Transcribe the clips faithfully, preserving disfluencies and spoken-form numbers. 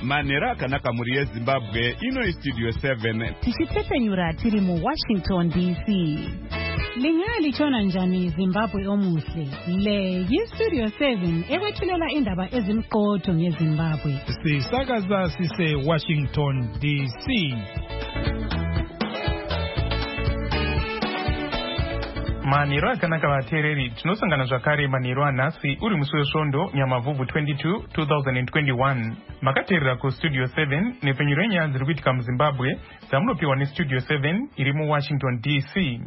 manhero akanaka muri yezimbabwe. Ino Studio seven tichitepenyura tiri mu Washington D C. Lingali chona njani Zimbabwe omuhle. Le yi Studio seven ekwethulela indaba ezimqotho ngeZimbabwe. Sisakaza sise Washington D C. Manhero akanaka vateereri, tinosangana zvakare manhero anhasi uri musi wesvondo Nyamavhuvhu twenty-two twenty twenty-one. Makateerera kuStudio seven nepenyuro yenyaya dziri kuitika muZimbabwe dzamunopiwa neStudio seven iri muWashington D C.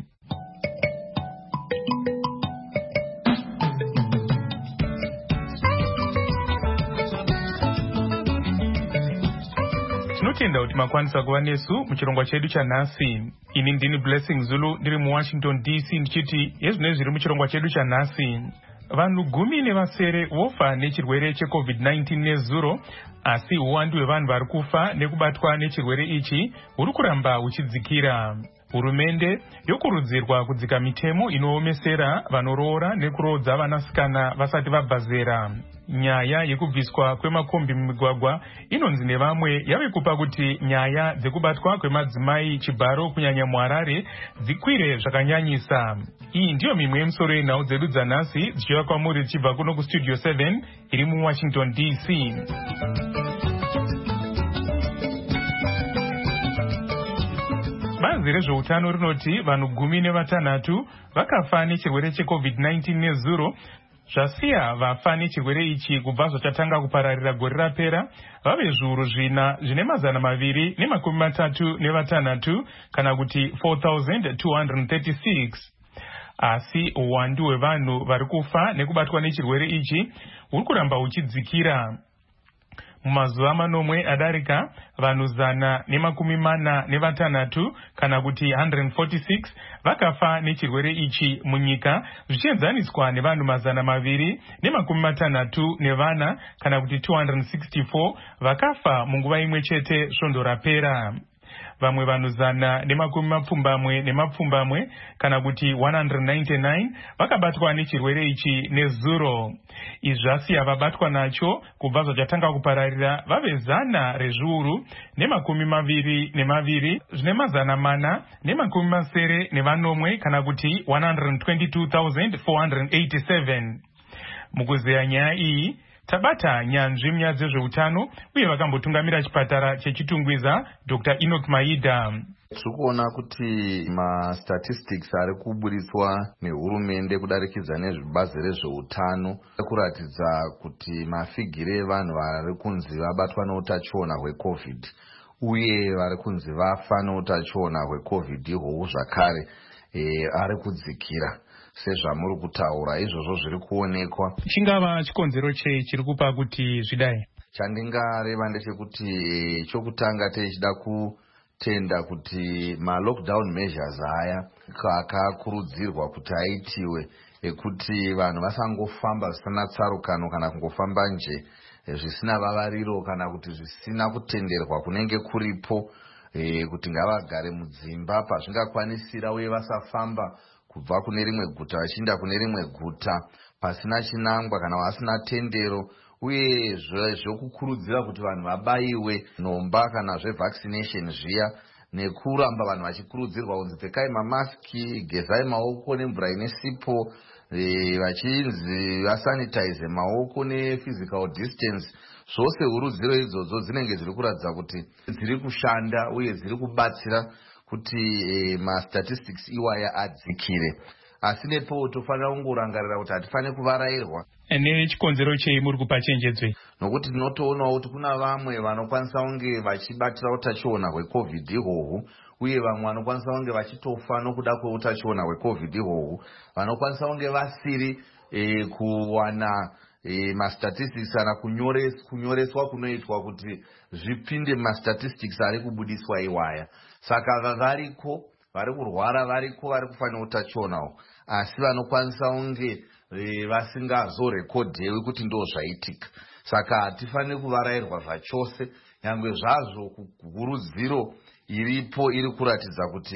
Tinotenda kuti makwanisa kuva nesu muchirongwa chedu chanhasi. Ini ndini Blessing Zulu ndiri muWashington D C ndichiti yezvinezvi zviri muchirongwa chedu chanhasi. Vanhu gumi nevasere vofa nechirwere cheCovid nineteen nezuro, asi uwandu hwevanhu vari kufa nekubatwa nechirwere ichi huri kuramba huchidzikira. Hurumende yokurudzirwa kudzika mitemo inoomesera vanoroora nekurodza vanasikana vasati vabva zera. Nyaya yekubviswa kwemakombi mumigwagwa inonzi nevamwe yave kupa kuti nyaya dzekubatwa kwemadzimai chibharo kunyanya muHarare dzikwire zvakanyanyisa. Iyi ndiyo mimwe yemisoro yenhau dzedu dzanhasi dzichiva kwamuri dzichibva kuno kuStudio seven iri muWashington D C. Bazi rezveutano rinoti vanhu gumi nevatanhatu vakafa nechirwere cheCovid nineteen nezuro, zvasiya vafa nechirwere ichi kubva zvachatanga kupararira gore rapera vave zviuru zvina zvine mazana maviri nemakumi matatu nevatanhatu kana kuti four thousand two hundred thirty-six. Asi uwandu hwevanhu vari kufa nekubatwa nechirwere ichi huri kuramba huchidzikira. Mumazuva manomwe adarika vanhu zana nemakumi mana nevatanhatu kana kuti one hundred forty-six vakafa nechirwere ichi munyika, zvichienzaniswa nevanhu mazana maviri nemakumi matanhatu nevana kana kuti two hundred sixty-four vakafa munguva imwe chete svondo rapera. Vamwe vanhu zana nemakumi mapfumbamwe nemapfumbamwe kana kuti one hundred ninety-nine vakabatwa nechirwere ichi nezuro. Izvasi havabatwa nacho kubva zvachatanga kupararira vave zana rezviuru nemakumi maviri nemaviri zvine mazana mana nemakumi masere nevanomwe kana kuti one hundred twenty-two thousand four hundred eighty-seven. Mukuzeya nyaya iyi tabata nyanzvi munyaya dzezveutano uye vakambotungamira chipatara chechitungwiza Doctor Enoch Maida. Tikuona kuti ma-statistics ari kuburitswa nehurumende kudarikidza nezvebazi rezveutano kuratidza kuti mafigire evanhu vari kunzi vabatwa neutachiona hweCovid uye vari kunzi vafa neutachiona hweCovid ihwohwo zvakare e, ari kudzikira. Sezvamuri kutaura izvozvo zviri kuonekwa. Chingava chikonzero chei chiri kupa kuti zvidai? Chandingareva ndechekuti chokutanga tichida kutenda kuti ma-lockdown measures aya akakurudzirwa kuti aitiwe ekuti vanhu vasangofamba zvisina tsarukano kana kungofamba nje zvisina vavariro kana kuti zvisina kutenderwa kunenge kuripo, e, kuti ngavagare mudzimba pazvingakwanisira uye vasafamba kubva kune rimwe guta vachienda kune rimwe guta pasina chinangwa kana vasina tendero, uye zvokukurudzira kuti vanhu vabaiwe nomba kana zvevaccination zviya, nekuramba vanhu vachikurudzirwa kunzi pfekai mamaski, gezai maoko nemvura ine sipo, e, vachinzi vasanitize maoko nephysical distance. Zvose hurudziro idzodzo dzinenge dziri kuratidza kuti dziri kushanda uye dziri kubatsira kuti e, ma-statistics iwaya adzikire. Asi nepo tofanira kungorangarira kuti hatifaniri kuvarairwa. Nechikonzero chei muri kupa chenjedzo? Nokuti tinotoonawo kuti kuna vamwe vanokwanisa kunge vachibatira utachiona hweCovid ihwohwo, uye vamwe vanokwanisa kunge vachitofa nokuda kweutachiona hweCovid ihwohwo, vanokwanisa kunge vasiri e, kuwana e, ma-statistics kana kunyoreswa, kunyoreswa kunoitwa kuti zvipinde ma-statistics ari kubudiswa iwaya. Saka variko vari kurwara, variko vari kufa neutachiona, asi vanokwanisa kunge e, vasingazorekodhewi kuti ndo zvaitika. Saka hatifaniri kuvarairwa zvachose, nyangwe zvazvo kukurudziro iripo iri kuratidza kuti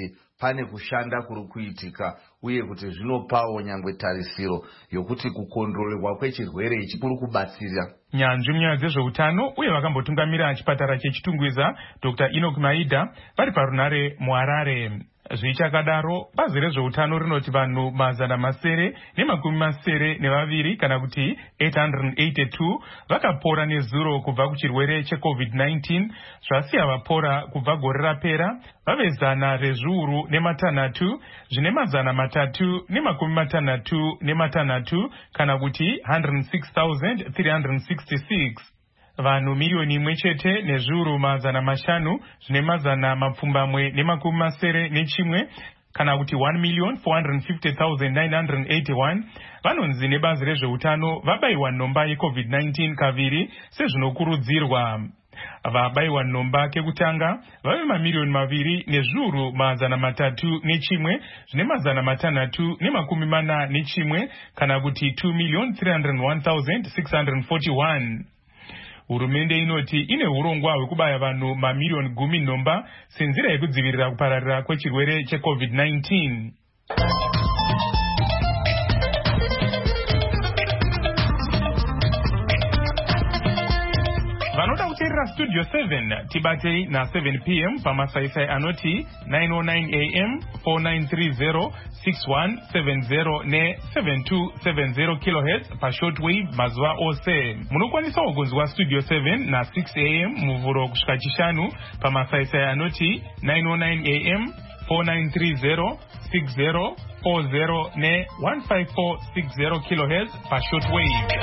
pane kushanda kuri kuitika uye kuti zvinopawo nyangwe tarisiro yokuti kukondorerwa kwechirwere ichi kuri kubatsira. Nyanzvi munyaya dzezveutano uye vakambotungamira chipatara chechitungwiza Dr Enoch Maida vari parunare muHarare. Zvichakadaro, bazi rezveutano rinoti vanhu mazana masere nemakumi masere nevaviri kana kuti eight hundred eighty-two vakapora nezuro kubva kuchirwere checovid nineteen, zvasiya vapora kubva gore rapera vave zana rezviuru nematanhatu zvine mazana matatu nemakumi matanhatu nematanhatu kana kuti one hundred six thousand three hundred sixty-six. Vanhu miliyoni imwe chete nezviuru mazana mashanu zvine mazana mapfumbamwe nemakumi masere nechimwe kana kuti one million four hundred fifty thousand nine hundred eighty-one vanonzi nebazi rezveutano vabayiwa nhomba yecovid nineteen kaviri sezvinokurudzirwa. Vabayiwa nhomba kekutanga vave mamiliyoni maviri nezviuru mazana matatu nechimwe zvine mazana matanhatu nemakumi mana nechimwe kana kuti two million three hundred one thousand six hundred forty-one. Hurumende inoti ine urongwa hwekubaya vanhu mamiliyoni gumi nhomba senzira yekudzivirira kupararira kwechirwere checovid nineteen. Vanoda kuteerera Studio seven tibatei na seven p m pamasaisai anoti nine oh nine a m four nine three zero six one seven zero ne seven two seven zero kilohertz pashortwave mazuva ose. Munokwanisawo kunzwa Studio seven na six a m muvhuro kusvika chishanu pamasaisai anoti nine oh nine a m four nine three zero six zero four zero ne one five four six zero kilohertz pashortwave.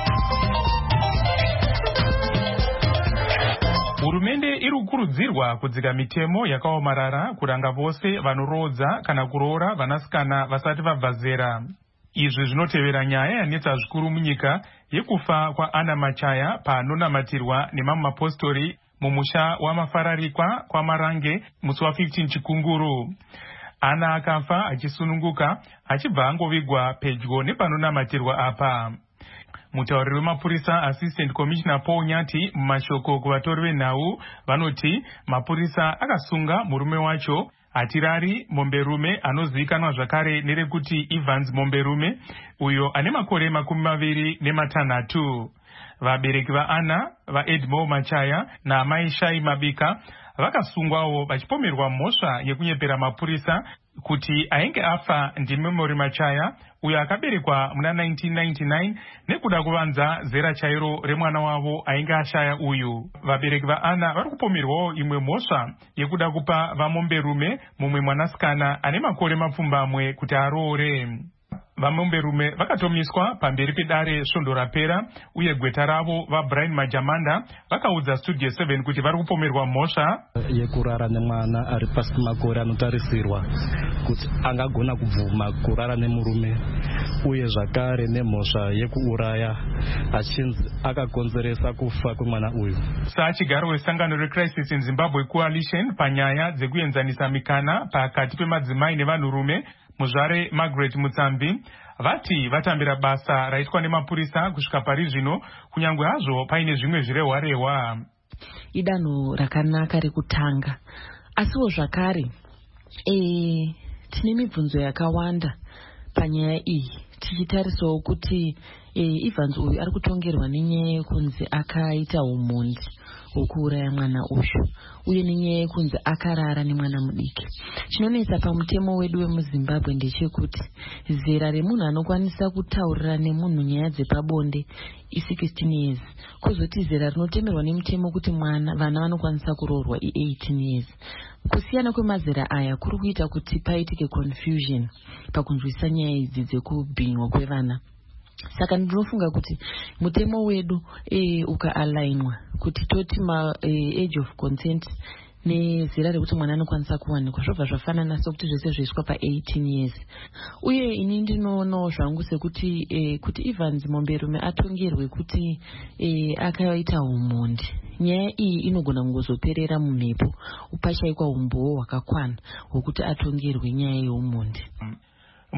Hurumende iri kukurudzirwa kudzika mitemo yakaomarara kuranga vose vanorodza kana kuroora vanasikana vasati vabva zera. Izvi zvinotevera nyaya yanetsa zvikuru munyika yekufa kwaAnna Machaya paanonamatirwa nemamwe mapostori mumusha wamafararikwa kwaMarange musi wa15 Chikunguru. Anna akafa achisununguka achibva angovigwa pedyo nepanonamatirwa apa. Mutauriri wemapurisa Assistant Commissioner Paul Nyati mumashoko kuvatori venhau vanoti mapurisa akasunga murume wacho Hatirari Momberume anozivikanwa zvakare nerekuti Evans Momberume uyo ane makore makumi maviri nematanhatu. Vabereki vaAnna vaEdmo Machaya naamai Shai Mabika vakasungwawo vachipomerwa mhosva yekunyepera mapurisa kuti ainge afa ndiMemory Machaya uyo akaberekwa muna nineteen ninety-nine nekuda kuvanza zera chairo remwana wavo ainge ashaya uyu. Vabereki vaAnna vari kupomerwawo imwe mhosva yekuda kupa vaMomberume mumwe mwanasikana ane makore mapfumbamwe kuti aroore. VaMomberume vakatomiswa pamberi pedare svondo rapera uye gweta ravo vaBrian Majamanda vakaudza Studio seven kuti vari kupomerwa mhosva yekurara nemwana ari pasi pemakore anotarisirwa kuti angagona kubvuma kurara nemurume uye zvakare nemhosva yekuuraya achinzi akakonzeresa kufa kwemwana uyu. Sachigaro wesangano reCrisis in Zimbabwe Coalition panyaya dzekuenzanisa mikana pakati pemadzimai nevanhurume muzvare Margaret Mutsambi vati vatambira basa raitwa nemapurisa kusvika pari zvino kunyangwe hazvo paine zvimwe zvirehwa-rehwa. Idanho rakanaka rekutanga asiwo zvakare e, tine mibvunzo yakawanda panyaya iyi tichitarisawo kuti e, Evans uyu ari kutongerwa nenyaya yekunzi akaita umhondi hwokuuraya mwana uyu uye nenyaya yekunzi akarara nemwana mudiki. Chinonetsa pamutemo wedu wemuZimbabwe ndechekuti zera remunhu anokwanisa kutaurira nemunhu nyaya dzepabonde i16 years kwozoti zera rinotemerwa nemutemo kuti mwana vana vanokwanisa kuroorwa i18 years. Kusiyana kwemazera aya kuri kuita kuti paitike confusion pakunzwisa nyaya idzi dzekubhinywa kwevana. Saka ndinofunga kuti mutemo wedu e, ukaalainwa kuti toti ma e, age of consent nezera rekuti mwana anokwanisa kuwanikwa zvobva zvafanana sokuti zvese zvoiswa pa18 years. Uye ini ndinoonawo zvangu sekuti e, kuti Evans Momberume atongerwe kuti e, akaita umhondi, nyaya iyi inogona kungozoperera mumhepo upashaikwa umbowo hwakakwana hwokuti atongerwe nyaya yeumhondi.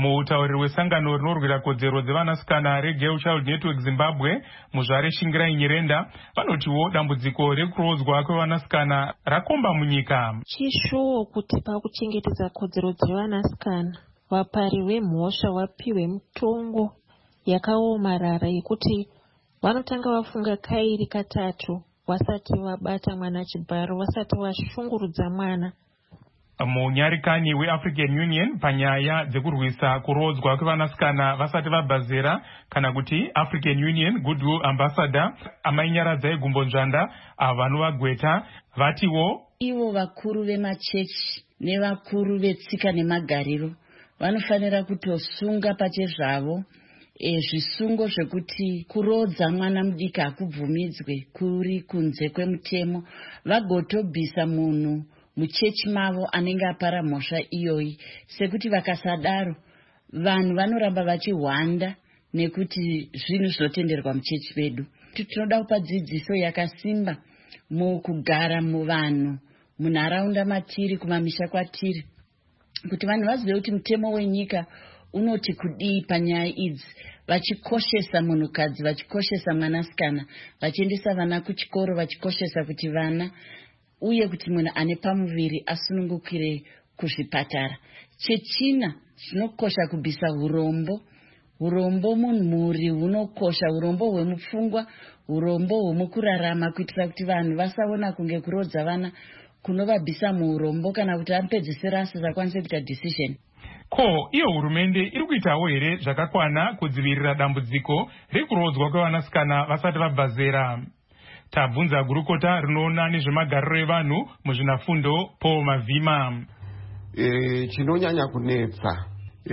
Mutauriri wesangano rinorwira kodzero dzevanasikana reGirl Child Network Zimbabwe, Muzvare Shingirai Nyirenda, vanotiwo dambudziko rekurodzwa kwevanasikana rakomba munyika. Chishuwo kuti pakuchengetedza kodzero dzevanasikana, vapari vemhosva vapiwe mutongo yakaomarara yekuti vanotanga vafunga kairi katatu vasati vabata mwana chibharo, vasati vashungurudza mwana. Munyarikani weAfrican Union panyaya dzekurwisa kurodzwa kwevanasikana vasati vabva kana kuti African Union Goodwill Ambassador Amainyaradza eGumbonzvanda avanovagweta vatiwo ivo vakuru vemachechi nevakuru vetsika nemagariro vanofanira kutosunga pachezvavo e, zvisungo zvekuti kurodza mwana mudiki hakubvumidzwe kuri kunze kwemutemo, vagotobvisa munhu muchechi mavo anenge apara mhosva iyoyi, sekuti vakasadaro vanhu vanoramba vachihwanda nekuti zvinhu zvinotenderwa muchechi vedu. Tinoda kupa dzidziso yakasimba mukugara muvanhu munharaunda matiri, kumamisha kwatiri, kuti vanhu vazive kuti mutemo wenyika unoti kudii panyaya idzi, vachikoshesa munhukadzi, vachikoshesa mwanasikana, vachiendesa vana kuchikoro, vachikoshesa kuti vana uye kuti munhu ane pamuviri asunungukire kuzvipatara. Chechina zvinokosha kubvisa urombo. Urombo munhuri hunokosha, urombo hwemupfungwa, urombo hwemukurarama, kuitira kuti vanhu vasaona kunge kurodza vana kunovabvisa muurombo kana kuti apedzisira asingakwanise kuita decision. Ko iyo hurumende iri kuitawo here zvakakwana kudzivirira dambudziko rekurodzwa kwevanasikana vasati vabva zera? Tabvunza gurukota rinoona nezvemagariro evanhu muzvinafundo Paul Mavhima. E, chinonyanya kunetsa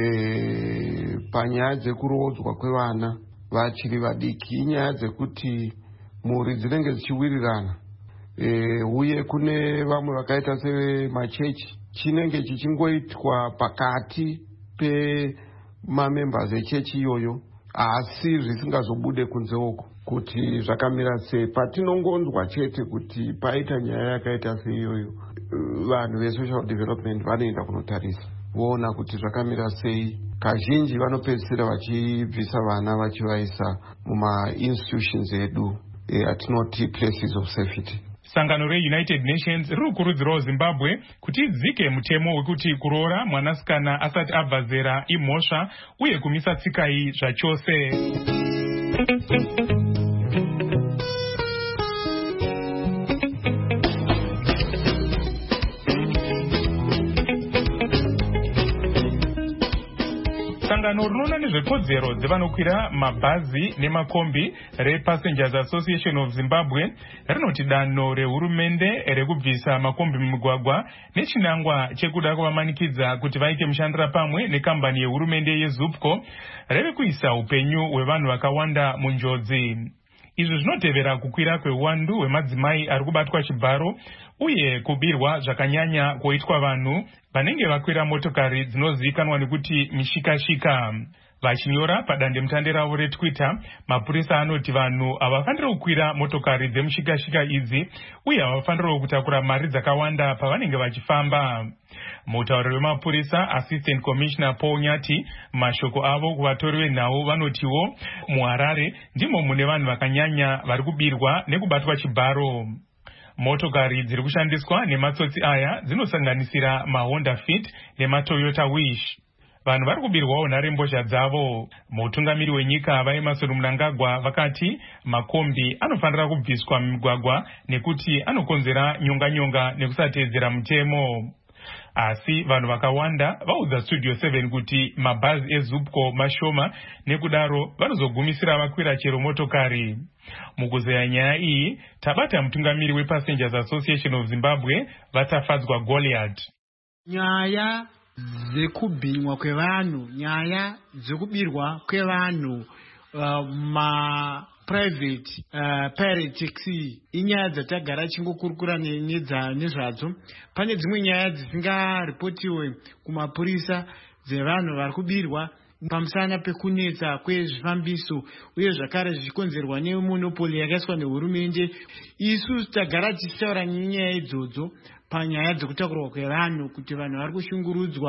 e, panyaya dzekurodzwa kwevana vachiri vadiki inyaya dzekuti mhuri dzinenge dzichiwirirana, e, uye kune vamwe vakaita semachechi chinenge chichingoitwa pakati pemamembers echechi iyoyo, asi zvisingazobude kunze uko kuti zvakamira sei. Patinongonzwa chete kuti paita nyaya yakaita seiyoyo, vanhu vesocial development vanoenda kunotarisa voona kuti zvakamira sei. Kazhinji vanopedzisira vachibvisa vana vachivaisa mumainstitutions edu e, atinoti places of safety. Sangano reUnited Nations riri kukurudzirawo Zimbabwe kuti idzike mutemo wekuti kuroora mwanasikana asati abva zera imhosva uye kumisa tsika iyi zvachose. Sangano rinoona nezvekodzero dzevanokwira mabhazi nemakombi rePassengers Association of Zimbabwe rinoti danho rehurumende rekubvisa makombi mumugwagwa nechinangwa chekuda kuvamanikidza kuti vaite mushandira pamwe nekambani yehurumende yeZupco reve kuisa upenyu hwevanhu vakawanda munjodzi. Izvi zvinotevera kukwira kweuwandu hwemadzimai ari kubatwa chibharo uye kubirwa zvakanyanya kuitwa vanhu vanenge vakwira motokari dzinozivikanwa nekuti mishikashika. Vachinyora padandemutande ravo reTwitter, mapurisa anoti vanhu havafaniri kukwira motokari dzemushikashika idzi uye havafaniri kutakura mari dzakawanda pavanenge vachifamba. Mutauriri wemapurisa Assistant Commissioner Paul Nyati, mashoko avo kuvatori venhau vanotiwo muHarare ndimo mune vanhu vakanyanya vari kubirwa nekubatwa chibharo. Motokari dziri kushandiswa nematsotsi aya dzinosanganisira maHonda Fit nematoyota Wish. Vanhu vari kubirwawo nharembozha dzavo. Mutungamiri wenyika vaEmmerson Mnangagwa vakati makombi anofanira kubviswa mumigwagwa nekuti anokonzera nyonga-nyonga nekusatedzera mutemo. Asi vanhu vakawanda vaudza Studio seven kuti mabhazi eZupco mashoma nekudaro vanozogumisira vakwira chero motokari. Mukuzeya nyaya iyi tabata mutungamiri wePassengers Association of Zimbabwe Vatafadzwa Goliath. Nyaya dzekubhinywa kwevanhu, nyaya dzekubirwa kwevanhu uh, ma private uh, pirate taxi inyaya dzatagara chingokurukura nezvadzo. Pane dzimwe nyaya dzisingaripotiwe kumapurisa dzevanhu vari kubirwa pamusana pekunetsa kwezvifambiso uye zvakare zvichikonzerwa nemonopoli yakaiswa nehurumende. Isu tagara tichitaura nenyaya idzodzo panyaya dzekutakurwa kwevanhu kuti vanhu vari kushungurudzwa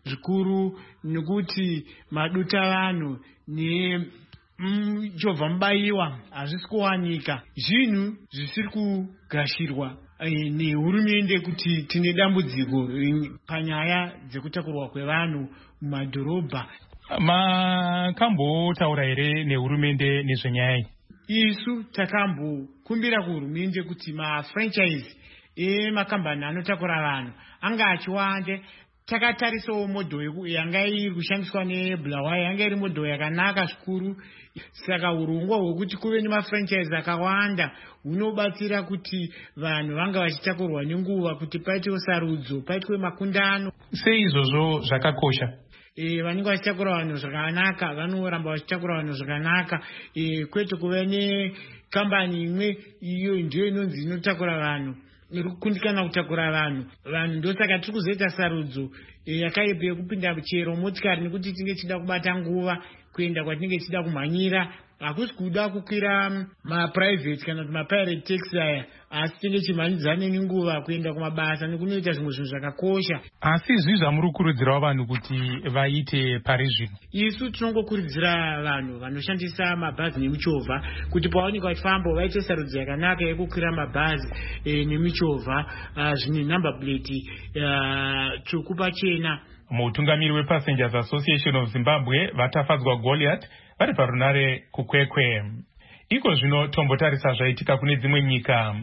zvikuru nekuti maduta vanhu nechovha mubayiwa hazvisi kuwanika, zvinhu zvisiri kugashirwa nehurumende kuti tine dambudziko panyaya dzekutakurwa kwevanhu mumadhorobha. Makambotaura here nehurumende nezvenyaya iyi? Isu takambokumbira kuhurumende kuti mafranchise emakambani anotakura vanhu anga achiwande. Takatarisawo modho yanga iri kushandiswa neBulawayo, yanga iri modho yakanaka zvikuru. Saka urongwa hwekuti kuve nemafranchise akawanda hunobatsira kuti vanhu vanga vachitakurwa nenguva, kuti paitwe sarudzo, paitwe makundano. Sei izvozvo zvakakosha? E, vanenge vachitakura vanhu zvakanaka vanoramba vachitakura vanhu zvakanaka, e, kwete kuve nekambani imwe iyo ndiyo inonzi inotakura vanhu, iri kukundikana kutakura vanhu. Vanhu ndosaka tiri kuzoita sarudzo yakaipa yekupinda chero motikari nekuti tinge tichida kubata nguva kuenda kwatinenge tichida kumhanyira. Hakusi kuda kukwira maprivate kana kuti mapirate taxi aya, asi tinge chimhanyidzane nenguva kuenda kumabasa nekunoita zvimwe zvinhu zvakakosha. Asi izvi zvamuri kukurudzirawo vanhu kuti vaite pari zvino? Isu tinongokurudzira vanhu vanoshandisa mabhazi nemichovha kuti pavanenge vachifamba vaite sarudzo yakanaka yekukwira mabhazi e, nemichovha zvine number plate tsvuku pachena. Mutungamiri wePassengers Association of Zimbabwe vatafadzwa Goliath vari parunare kukwekwe. Iko zvino tombotarisa zvaitika kune dzimwe nyika.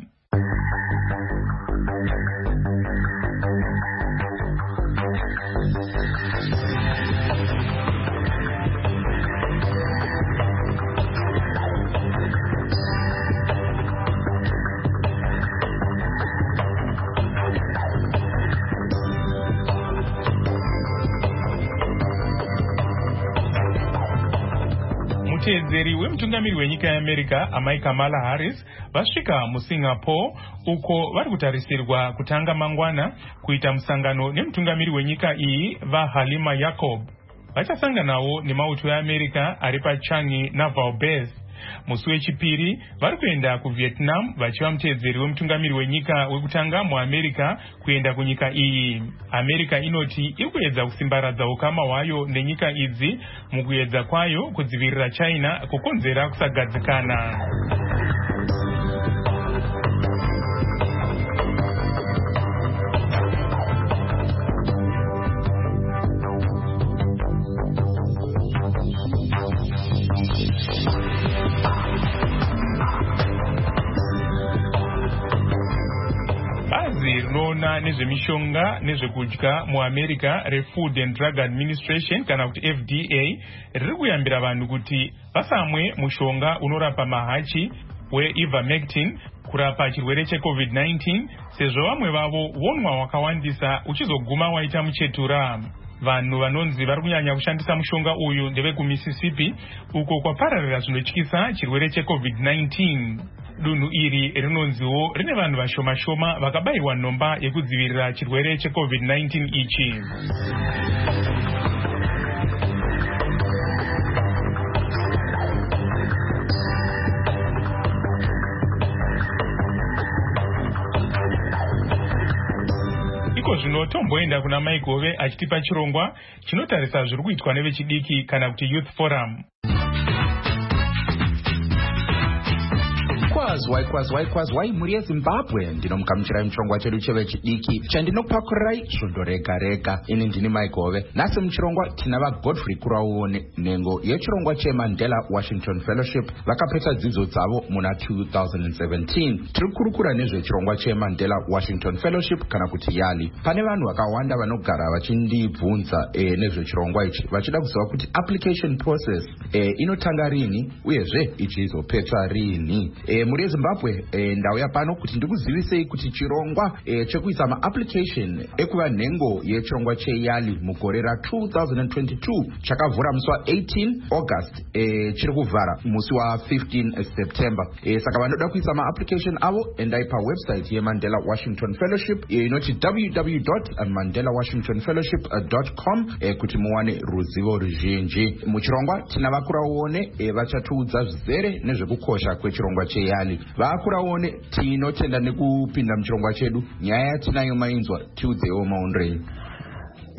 Mutedzeri wemutungamiri wenyika yeAmerica amai Kamala Harris vasvika muSingapore uko vari kutarisirwa kutanga mangwana kuita musangano nemutungamiri wenyika iyi vaHalima Yacob. Vachasanganawo nemauto eAmerica ari paChangi Naval Base. Musi wechipiri vari kuenda kuVietnam vachiva mutedzeri wemutungamiri wenyika wekutanga muAmerica kuenda kunyika iyi. America inoti iri kuedza kusimbaradza ukama hwayo nenyika idzi mukuedza kwayo kudzivirira China kukonzera kusagadzikana. Rinoona nezvemishonga nezvekudya muAmerica reFood and Drug Administration kana kuti F D A riri kuyambira vanhu kuti vasamwe mushonga unorapa mahachi weIvermectin kurapa chirwere cheCovid nineteen sezvo vamwe vavo wonwa wakawandisa uchizoguma waita muchetura. Vanhu vanonzi vari kunyanya kushandisa mushonga uyu ndevekuMississippi uko kwapararira zvinotyisa chirwere cheCovid nineteen. Dunhu iri rinonziwo rine vanhu vashoma shoma vakabayirwa nhomba yekudzivirira chirwere cheCovid nineteen ichi. Iko zvino tomboenda kuna Maigove achitipa chirongwa chinotarisa zviri kuitwa nevechidiki kana kuti Youth Forum. Kwazwai kwazwai kwazwai mhuri yeZimbabwe, ndinomukamuchirai muchirongwa chedu chevechidiki chandinokupakurirai svondo rega rega. Ini ndini Maigove. Nhasi muchirongwa tina vaGodfrey Kuraone, nhengo yechirongwa cheMandela Washington Fellowship vakapedza dzidzo dzavo muna two thousand seventeen. Tiri kurukura nezvechirongwa cheMandela Washington Fellowship kana kuti YALI. Pane vanhu vakawanda vanogara vachindibvunza e, nezvechirongwa ichi vachida kuziva kuti application process e, inotanga rini uyezve ichizopedzwa rini. E, muri yeZimbabwe e, ndauya pano kuti ndikuzivisei kuti chirongwa e, chekuisa maapplication ekuva nhengo yechirongwa cheYALI mugore ra two thousand twenty-two chakavhura musi wa eighteen August e, chiri kuvhara musi wa fifteen September. E, saka vanoda kuisa maapplication avo endai pawebsite yeMandela Washington Fellowship e, inoti w w w dot mandela washington fellowship dot com e, kuti muwane ruzivo ruzhinji. Muchirongwa tina vaKuraone e, vachatiudza zvizere nezvekukosha kwechirongwa cheYALI. vaKuraone tinotenda nekupinda muchirongwa chedu. Nyaya yatinayo mainzwa tiudzewo maondrei.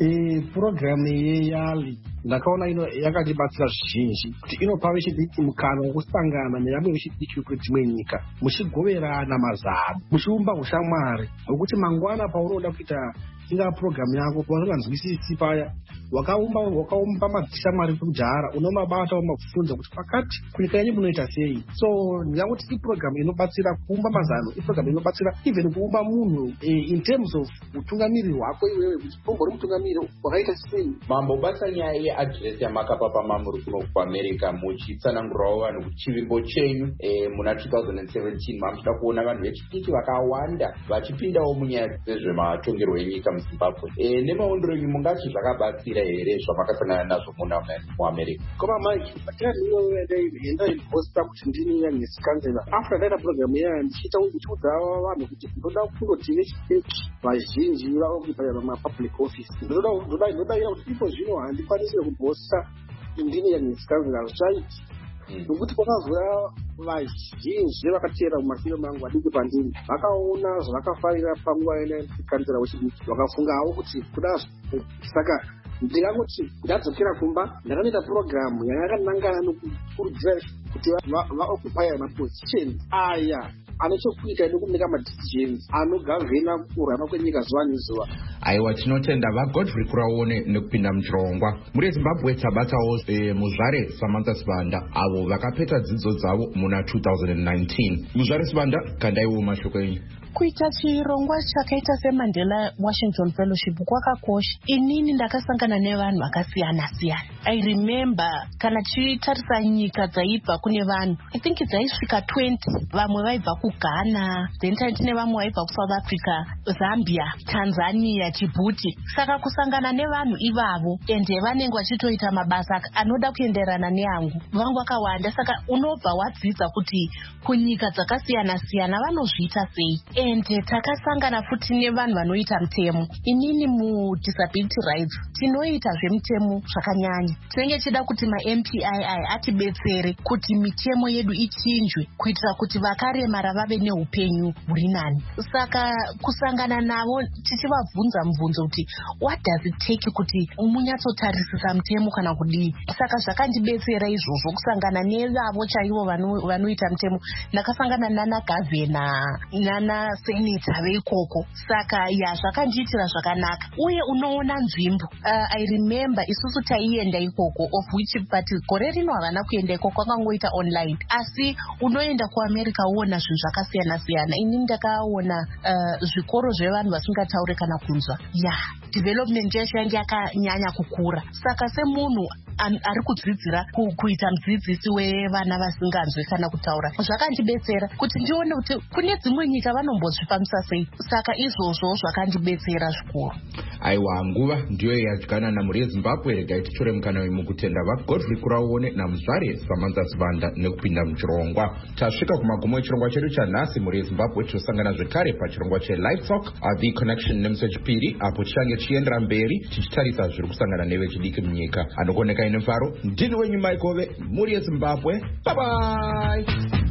purogiramu yeyali ndakaona ino yakatibatsira zvizhinji kuti inopa vechidiki mukana wekusangana nevamwe vechidiki kwedzimwe nyika muchigoverana mazano muchiumba ushamwari hwekuti mangwana paunoda kuita ingaa purogiramu yako paunokanzwisisi paya wakaumba wakaumba madzishamwari kudhara unomabata umafunza kuti pakati kunyika yenyu munoita sei. So ndingangoti ipurogiramu inobatsira kuumba mazano, ipurogiramu inobatsira even kuumba munhu in terms of utungamiri hwako iwewe kuti umbori mutungamiri wakaita sei. Mambo basa nyaya yeadhiresi yamakapa pamamuri kuno kuamerica muchitsanangurirawo vanhu kuti chivimbo chenyu muna two thousand seventeen mamuchida kuona vanhu vechidiki vakawanda vachipindawo munyaya dzezvematongerwo enyika muzimbabwe. Nemaondero enyu mungati zvakabatsira here zvamakasangana nazvo muna muamerica? Koma manje pataienda imposta kuti ndini youngest councillor after ndaita purogiramu yaya ndichiita ndichiudza vanhu kuti ndoda kundoti vechidiki vazhinji vaokupaira mapublic office ndodaira kuti ipo zvino handikwanisire kubhosta ndini youngest councillor zvaiti nokuti kwakazouya vazhinji vakateera mumafiro mangu adiki pandini vakaona zvavakafarira panguva yekanzira wechidiki vakafungawo kuti kudazvo. Saka ndingangoti ndadzokera kumba ndakanoita purogiramu yanga yakanangana nokukurudzira kuti vaokupaira maposition aya anochokuita nekunika madecisions anogavhena kurama kwenyika zuva nezuva. Aiwa, tinotenda vagodfrey kuraone nekupinda muchirongwa. Muri Zimbabwe tabatawo e, muzvare Samantha Sibanda avo vakapeta dzidzo dzavo muna two thousand nineteen. Muzvare Sibanda, kandaiwo mashoko enyu. Kuita chirongwa chakaita seMandela Washington Fellowship kwakakosha. Inini ndakasangana nevanhu vakasiyana siyana. I remember kana chitarisa nyika dzaibva kune vanhu I think dzaisvika twenty, vamwe vaibva kuGhana, then tine vamwe vaibva kuSouth Africa, Zambia, Tanzania, Djibouti. Saka kusangana nevanhu ivavo ende vanenge vachitoita mabasa anoda kuenderana neangu vangu vakawanda. Saka unobva wadzidza kuti kunyika dzakasiyana siyana vanozviita sei. Ende takasangana futi nevanhu vanoita mutemo. Inini mu disability rights tinoita zvemutemo zvakanyanya. Tinenge chida kuti ma M P I I atibetsere kuti mitemo yedu ichinjwe kuitira kuti vakaremara vave neupenyu huri nani. Saka kusangana navo tichivabvunza mubvunzo kuti what does it take kuti munyatsotarisisa mutemo kana kudii. Saka zvakandibetsera izvozvo kusangana nevavo chaivo vanoita mutemo. Ndakasangana nana gavhena nana senator veikoko. Saka ya zvakandiitira zvakanaka uye unoona nzvimbo. uh, I remember isusu taienda ikoko of which but gore rino havana kuenda ikoko kwakangoita online, asi unoenda kuAmerica uona zvinhu zvakasiyana siyana. Ini ndakaona uh, zvikoro zvevanhu vasingataure kana kunzwa. Ya development yeshe yange yakanyanya kukura. Saka semunhu ari kudzidzira kuita mudzidzisi wevana vasinganzwi kana kutaura zvakandibetsera kuti ndione kuti kune dzimwe nyika vanombozvifambisa sei. Saka izvozvo zvakandibetsera zvikuru. Aiwa, nguva ndiyo yadyana namuri yeZimbabwe. Regai tichore mukana wemukutenda vagodfrey kuraone namuzvare Samantha Sibanda nekupinda muchirongwa. Tasvika kumagumo echirongwa chedu chanhasi muri yeZimbabwe. Tinosangana zvekare pachirongwa chelive talk uh, the connection nemusi wechipiri apo tichange tichiendera mberi tichitarisa zviri kusangana nevechidiki munyika. Anokoneka ine mfaro ndini wenyu Maikove muri yeZimbabwe. Bye bye.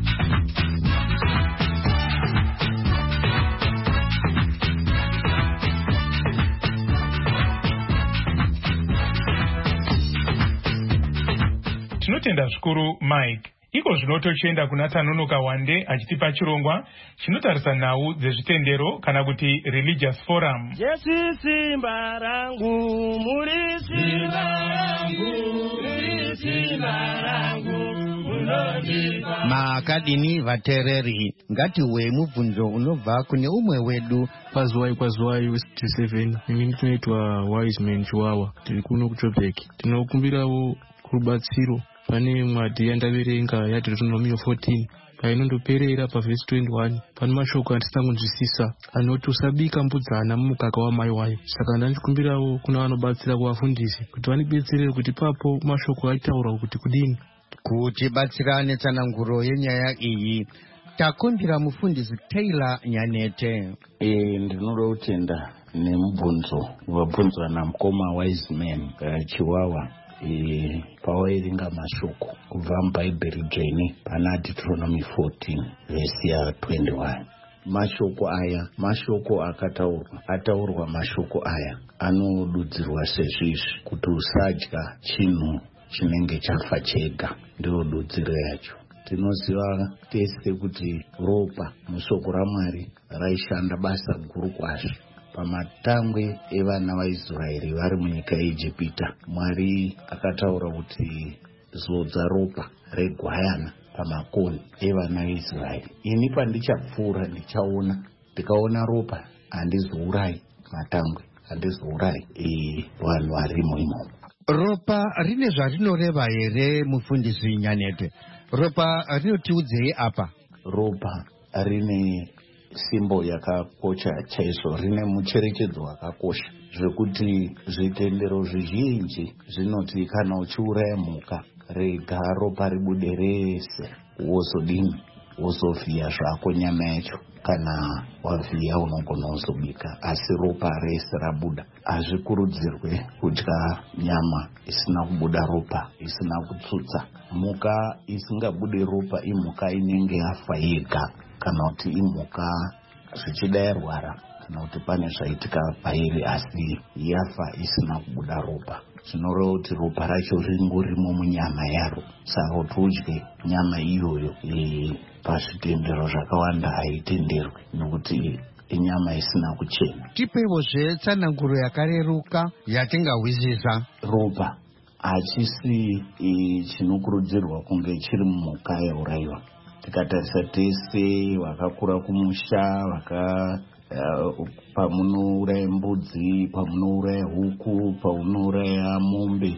Tinotenda zvikuru Mike. Iko zvino tochienda kuna Tanonoka Wande achitipa chirongwa chinotarisa nhau dzezvitendero kana kuti religious forum. Jesu simba rangu, muri simba rangu, muri simba rangu. Maakadini vatereri ngatiwe mubvunzo unobva kune umwe wedu. Pazuwai pazuwai West seven inini tinoitwa Wise Man Chiwawa tiri kuno kuJoburg. Tinokumbirawo kurubatsiro pane mwadi yandaverenga yaDeuteronomy fourteen painondoperera pavhesi twenty-one pane mashoko andisangonzwisisa anoti usabika mbudzana mumukaka wamai wayo. Saka ndandichikumbirawo kuna vanobatsira kuvafundisi kuti vanibetserere kuti papo mashoko aitaura kuti kudini. Kuti batsira netsananguro yenyaya iyi takumbira mufundisi Taylor Nyanete. Eh, ndinoda kutenda nemubvunzo wabvunzwa namukoma Wise Man uh, Chiwawa. E, pawaerenga mashoko kubva mubhaibheri dzvene pana Deuteronomy fourteen vhesi ya twenty-one. mashoko aya mashoko akataurwa ataurwa mashoko aya anodudzirwa sezvizvi kuti usadya chinhu chinenge chafa chega, ndiyo dudziro yacho. Tinoziva tese kuti ropa mushoko raMwari raishanda basa guru kwazvo pamatangwe evana vaIsraeri vari munyika yeIjipita. Mwari akataura kuti zodza ropa regwayana pamakoni evana veIsraeri. Ini pandichapfuura ndichaona, ndikaona ropa handizourayi matangwe, handizourayi vanhu varimo imomo. Ropa rine zvarinoreva here mufundisi Nyanete? Ropa rinotiudzei apa? Ropa rine simbo yakakosha chaizvo, rine mucherechedzo wakakosha zvekuti zvitendero zvizhinji zvinoti kana uchiuraya mhuka rega ropa ribude rese, wozodini, wozovhiya zvako nyama yacho. Kana wavhiya unogona kuzobika, asi ropa rese rabuda. Hazvikurudzirwe kudya nyama isina kubuda ropa, isina kutsutsa. Mhuka isingabude ropa imhuka inenge yafa yega, kana kuti imhuka zvichida yarwara, kana kuti pane zvaitika pairi asi yafa isina kubuda ropa. Zvinoreva kuti ropa racho ringorimo munyama yaro, saka kuti udye nyama iyoyo pazvitendero zvakawanda haitenderwi nekuti inyama isina kuchena. Tipevozve tsananguro yakareruka yatingahwisisa. Ropa hachisi chinokurudzirwa kunge chiri mumhuka yaurayiwa. Tikatarisa tese vakakura kumusha, vaka Uh, pamunouraya mbudzi, pamunouraya huku, pamunouraya mombe,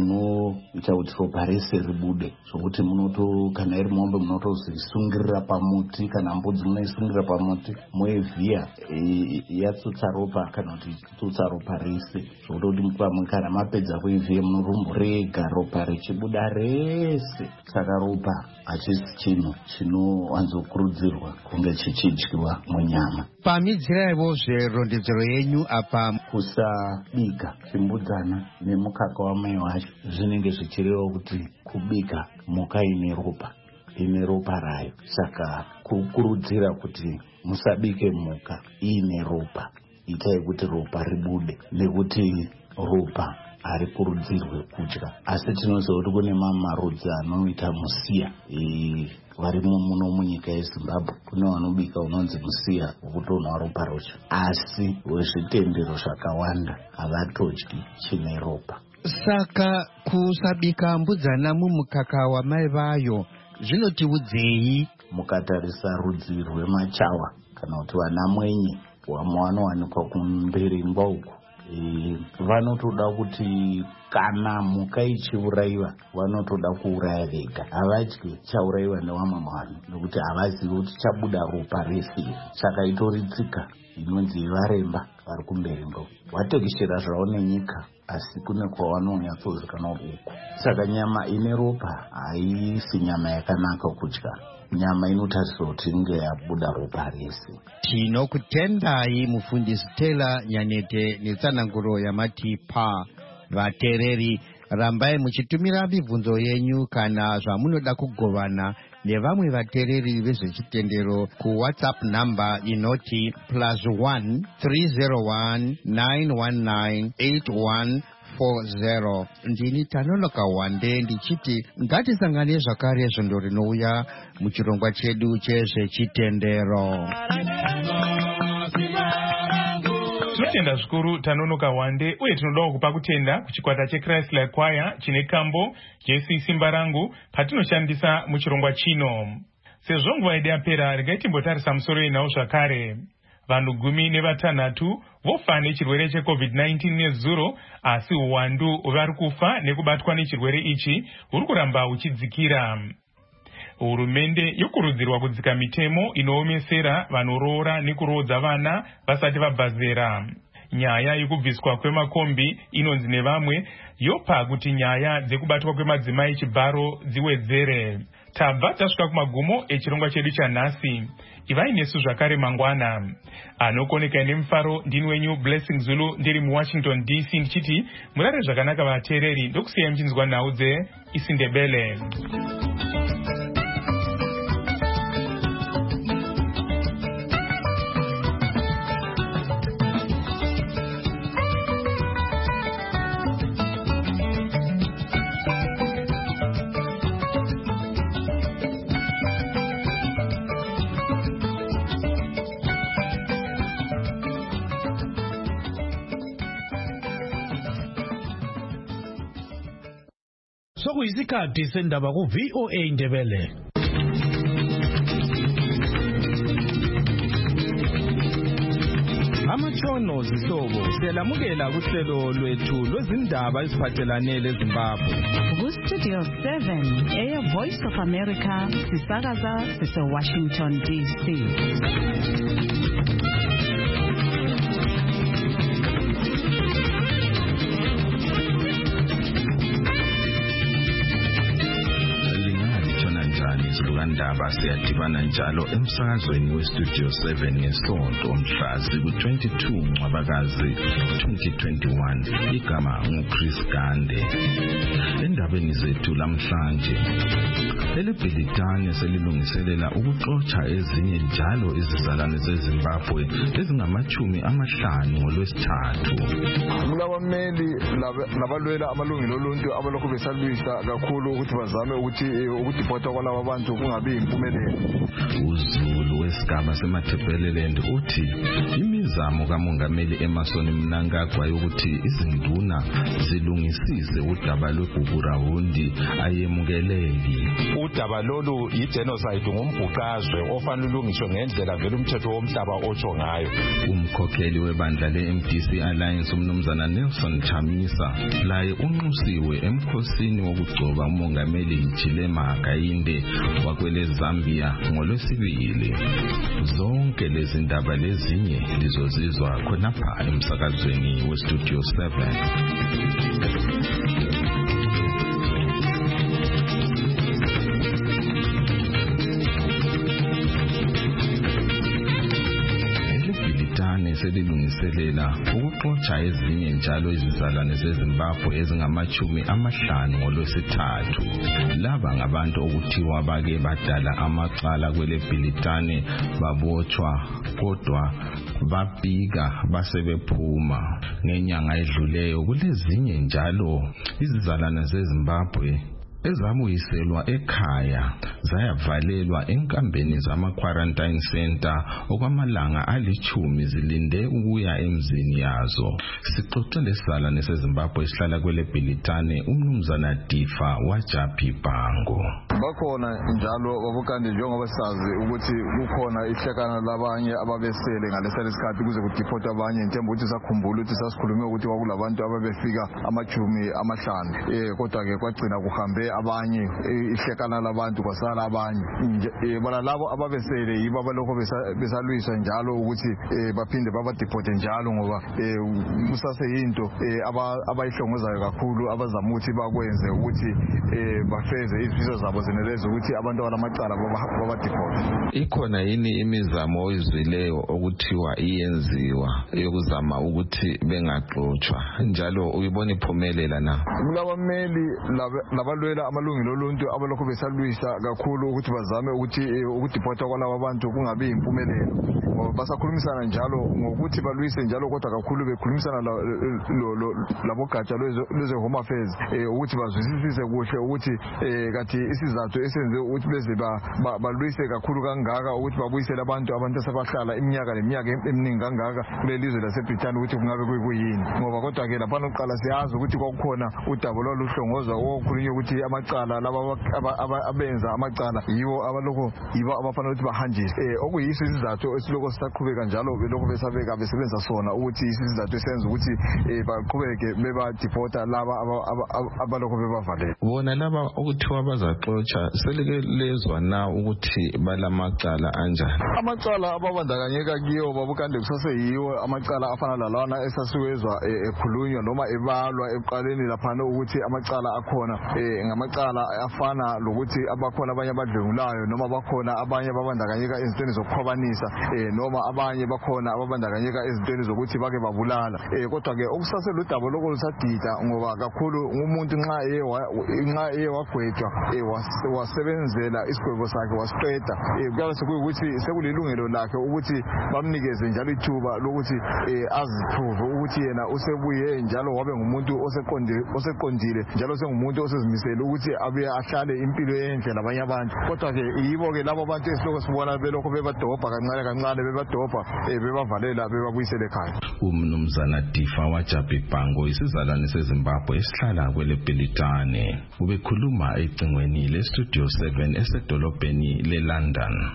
munoita kuti ropa rese ribude. Zvokuti munoto, kana iri mombe munotozisungirira pamuti, kana mbudzi munoisungirira pamuti, moivhiya e, yatsutsa ropa, kana kuti tsutsa ropa rese. Zvokuti pamwe kana mapedza kuivhiya munorumborega ropa richibuda rese. Saka ropa hachisi chinhu chinowanzokurudzirwa kunge chichidyiwa munyama. Pamidziraivozve rondedzero yenyu apa kusabika chimbudzana nemukaka wamai wacho zvinenge zvichireva kuti kubika mhuka ine ropa, ine ropa rayo. Saka kukurudzira kuti musabike mhuka iine ropa, itai kuti ropa ribude, nekuti ropa harikurudzirwe kudya. Asi tinoziva kuti kune mamarudzi anoita musiya varimo muno munyika yeZimbabwe. Kune vanobika unonzi musiya wekutonwa ropa racho, asi wezvitendero zvakawanda havatodyi chine ropa. Saka kusabika mbudzana mumukaka wamai vayo zvinotiudzei? Mukatarisa rudzi rwemachawa kana kuti vanamwenye vamwe vanowanikwa kumberengwa uku, E, vanotoda kuti kana mhuka ichiurayiwa vanotoda kuuraya vega, havadyi chaurayiwa nevamwe vanhu nekuti havazivi kuti chabuda ropa rese. Saka itoritsika inonzi varemba vari kumberengwa, watekeshera zvavo nenyika, asi kune kwavanonyatsozikanwa uku. Saka nyama ine ropa haisi nyama yakanaka kudya. Nyama inotariswa kuti inge yabuda ropa rese. Tinokutendai mufundisi Stella Nyanete netsananguro yamatipa. Vatereri, rambai muchitumira mibvunzo yenyu kana zvamunoda kugovana nevamwe vatereri vezvechitendero ku WhatsApp number inoti plus one three zero one nine one nine eight one four zero. Ndini Tanonoka Wande ndichiti ngatisangane zvakare zvondo rinouya muchirongwa chedu chezvechitendero. Tinotenda zvikuru Tanonoka Wande, uye tinodawo kupa kutenda kuchikwata cheChrist Like Choir chine kambo Jesu simba rangu patinoshandisa muchirongwa chino. Sezvo nguva yedu yapera, regai timbotarisa musoro inawo zvakare. Vanhu gumi nevatanhatu vofa nechirwere checovid nineteen nezuro, asi uwandu vari kufa nekubatwa nechirwere ichi huri kuramba uchidzikira. Hurumende yokurudzirwa kudzika mitemo inoomesera vanoroora nekuroodza vana vasati vabva zera. Nyaya yekubviswa kwemakombi inonzi nevamwe yopa kuti nyaya dzekubatwa kwemadzimai chibharo dziwedzere. Tabva tasvika kumagumo echirongwa chedu chanhasi. Ivai nesu zvakare mangwana. Anokoneka nemufaro ndini wenyu Blessing Zulu ndiri muWashington D C ndichiti murare zvakanaka vateereri, ndokusiya mchinzwa nhau dzeIsindebele. Sokuyisikhathi sendaba ku V O A Indebele. Amatshono zihlobo siyalamukela kuhlelo lwethu lwezindaba eziphathelane leZimbabwe. Ku Studio seven Air Voice of America sisakaza sise Washington D C. Ndaba siyadibana njalo emsakazweni weStudio seven ngesonto omhlazi ku-twenty-two Ncwabakazi twenty twenty-one. Igama nguChris Gande. Endabeni zethu lamhlanje, leli bhilidane selilungiselela ukuxotsha ezinye njalo izizalwane zeZimbabwe ezingamachumi amahlanu ngolwesithathu. Kulabameli nabalwela amalungelo oluntu abalokhu besalwisa kakhulu ukuthi bazame ukuthi ukudipota kwalabo abantu kungabi impumelelo. uZulu wesigaba seMathebeleland uthi imizamo kaMongameli Emmerson Mnangagwa yokuthi izinduna zilungisise udaba lweBhukurawundi ayemukeleki. Udaba lolu yigenocide ngumbhuqazwe ofanele ulungiswe ngendlela vele umthetho womhlaba otsho ngayo. Umkhokheli webandla le-M D C Alliance umnumzana Nelson Chamisa laye unxusiwe emkhosini wokugcoba uMongameli Hichilema Hakainde wakwele Zambia ngolwesibili. Zonke lezi ndaba lezinye lizozizwa khonapha emsakazweni weStudio seven. Selilungiselela ukuxotsha ezinye njalo izizalwane zeZimbabwe ezingamachumi amahlanu ngolwesithathu. Laba ngabantu okuthiwa bake badala amacala kwele bhilidane babotshwa kodwa babika basebephuma. Ngenyanga edluleyo kulezinye njalo izizalwane zeZimbabwe ezabuyiselwa ekhaya zayavalelwa enkambeni zama-quarantine center okwamalanga alichumi zilinde ukuya emzini yazo. Sixoxe lesizalwane seZimbabwe esihlala kwele bhilidane umnumzana Difa Wajapi Bango. Bakhona njalo babukande njengoba sazi ukuthi kukhona ihlekana labanye ababesele ngalesa lesikhathi kuze kudipota abanye ntembo ukuthi sakhumbula ukuthi sasikhulume ukuthi kwakulabantu ababefika amachumi amahlanu eh kodwa ke kwagcina kuhambe abanye ihlekana labantu kwasala abanye bala labo ababesele yibo abalokho besalwisa njalo ukuthi baphinde babadipote njalo ngoba kusase yinto abayihlongozayo kakhulu abazama ukuthi bakwenze ukuthi bafeze izifiso zabo zenelezo ukuthi abantu abalamacala babadipote. Ikhona yini imizamo oyizwileyo okuthiwa iyenziwa yokuzama ukuthi bengaxotshwa njalo uyibona iphumelela na? Kulabameli nabalwela amalungelo oluntu abalokhu besalwisa kakhulu ukuthi bazame ukuthi ukudipota kwalabo abantu kungabi impumelelo. Basakhulumisana njalo ngokuthi balwise njalo kodwa kakhulu bekhulumisana labogatsha lweze Home Affairs ukuthi bazwisise kuhle ukuthi kathi isizathu esenze ukuthi beze balwise kakhulu kangaka ukuthi babuyisele abantu abantu asebahlala iminyaka leminyaka eminingi kangaka kuleli lizwe laseBrithani ukuthi kungabe kuyini ngoba kodwa ke lapha oqala siyazi ukuthi kwakukhona udaba loluhlongoza okukhulunywa ukuthi amacala laba abenza amacala yibo abaloko yibo abafanele ukuthi bahanjiswe okuyiso isizathu esiloko sisaqhubeka njalo beloko besabeka besebenza sona ukuthi isizathu esenza ukuthi baqhubeke bebadipota laba abaloko bebavalele. Bona laba okuthiwa bazaxotsha selekelezwa na ukuthi balamacala anjani? Amacala ababandakanyeka kiyo babukande kusase yiwo amacala afana lalana esasiwezwa ekhulunywa noma ebalwa eqaleni laphana ukuthi amacala akhona ngamacala afana lokuthi abakhona abanye abadlengulayo noma bakhona abanye ababandakanyeka ezintweni zokukhwabanisa noma abanye bakhona ababandakanyeka ezintweni zokuthi bake babulala kodwa ke okusase ludaba lokho lusadida ngoba kakhulu umuntu nxa eye nxa eye wagwetshwa wasebenzela isigwebo sakhe wasiqeda kuyabe sekuyukuthi sekulilungelo lakhe ukuthi bamnikeze njalo ithuba lokuthi aziphuve ukuthi yena usebuye njalo wabe ngumuntu oseqondile oseqondile njalo sengumuntu osezimisela ukuthi abe ahlale impilo enhle labanye abantu kodwa ke yibo ke labo bantu esiloko sibona belokho bebadobha kancane kancane bebadobha bebavalela bebabuyisele ekhaya. Umnumzana Difa Wajabi Bhango isizalwane seZimbabwe esihlala kwele Belitane ubekhuluma ecingweni le Studio seven esedolobheni le London.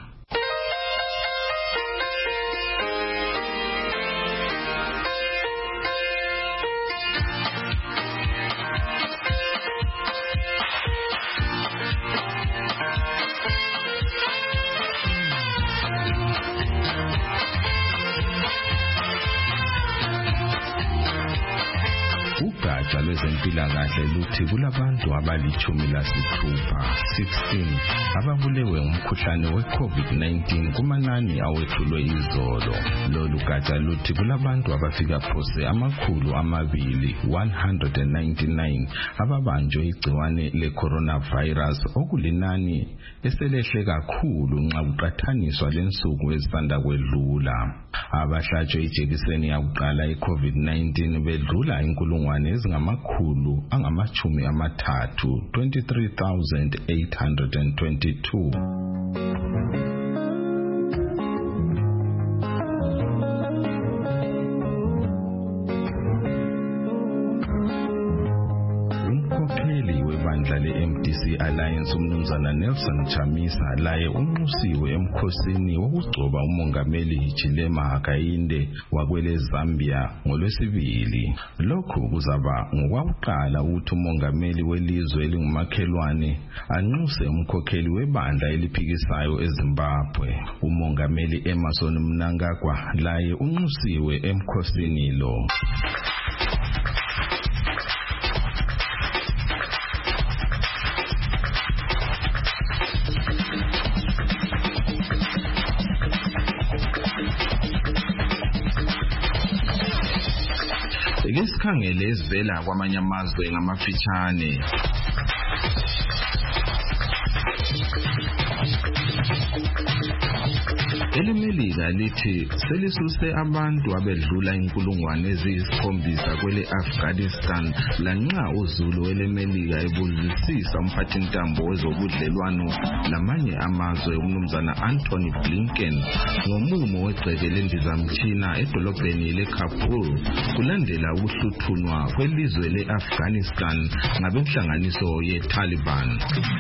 Ugatsha lwezempilakahle luthi kulabantu abalichumi lasithupha sixteen ababulewe ngumkhuhlane we-COVID nineteen kumanani awethulwe izolo. Lolu gatsha luthi kulabantu abafika phose amakhulu amabili one hundred ninety-nine ababanjwe igciwane le-coronavirus okulinani eselehle kakhulu nxa kuqathaniswa lensuku ezisanda kwedlula. Abahlatshwe ijekiseni yakuqala i-COVID nineteen bedlula inkulungwane ezingamakhulu angamachumi amathathu twenty-three thousand eight hundred twenty-two. Le-M D C Alliance umnumzana Nelson Chamisa laye unxusiwe emkhosini wokugcoba umongameli Hichilema Hakainde wakwele Zambia ngolwesibili. Lokhu kuzaba ngokwakuqala ukuthi umongameli welizwe elingumakhelwane anxuse umkhokheli webandla eliphikisayo eZimbabwe. Umongameli Emmerson Mnangagwa laye unxusiwe emkhosini lo. Ngesikhangele ezivela kwamanye amazwe ngamafitshane. Elimelika lithi selisuse abantu abedlula inkulungwane eziyisikhombisa kwele Afghanistan lanxa uZulu elemelika ebuzisisa umphathintambo wezobudlelwano lamanye amazwe umnumzana Anthony Blinken ngomumo wegceke lendizamtshina edolobheni leKabul kulandela ukuhluthunwa kwelizwe leAfghanistan ngabenhlanganiso yeTaliban.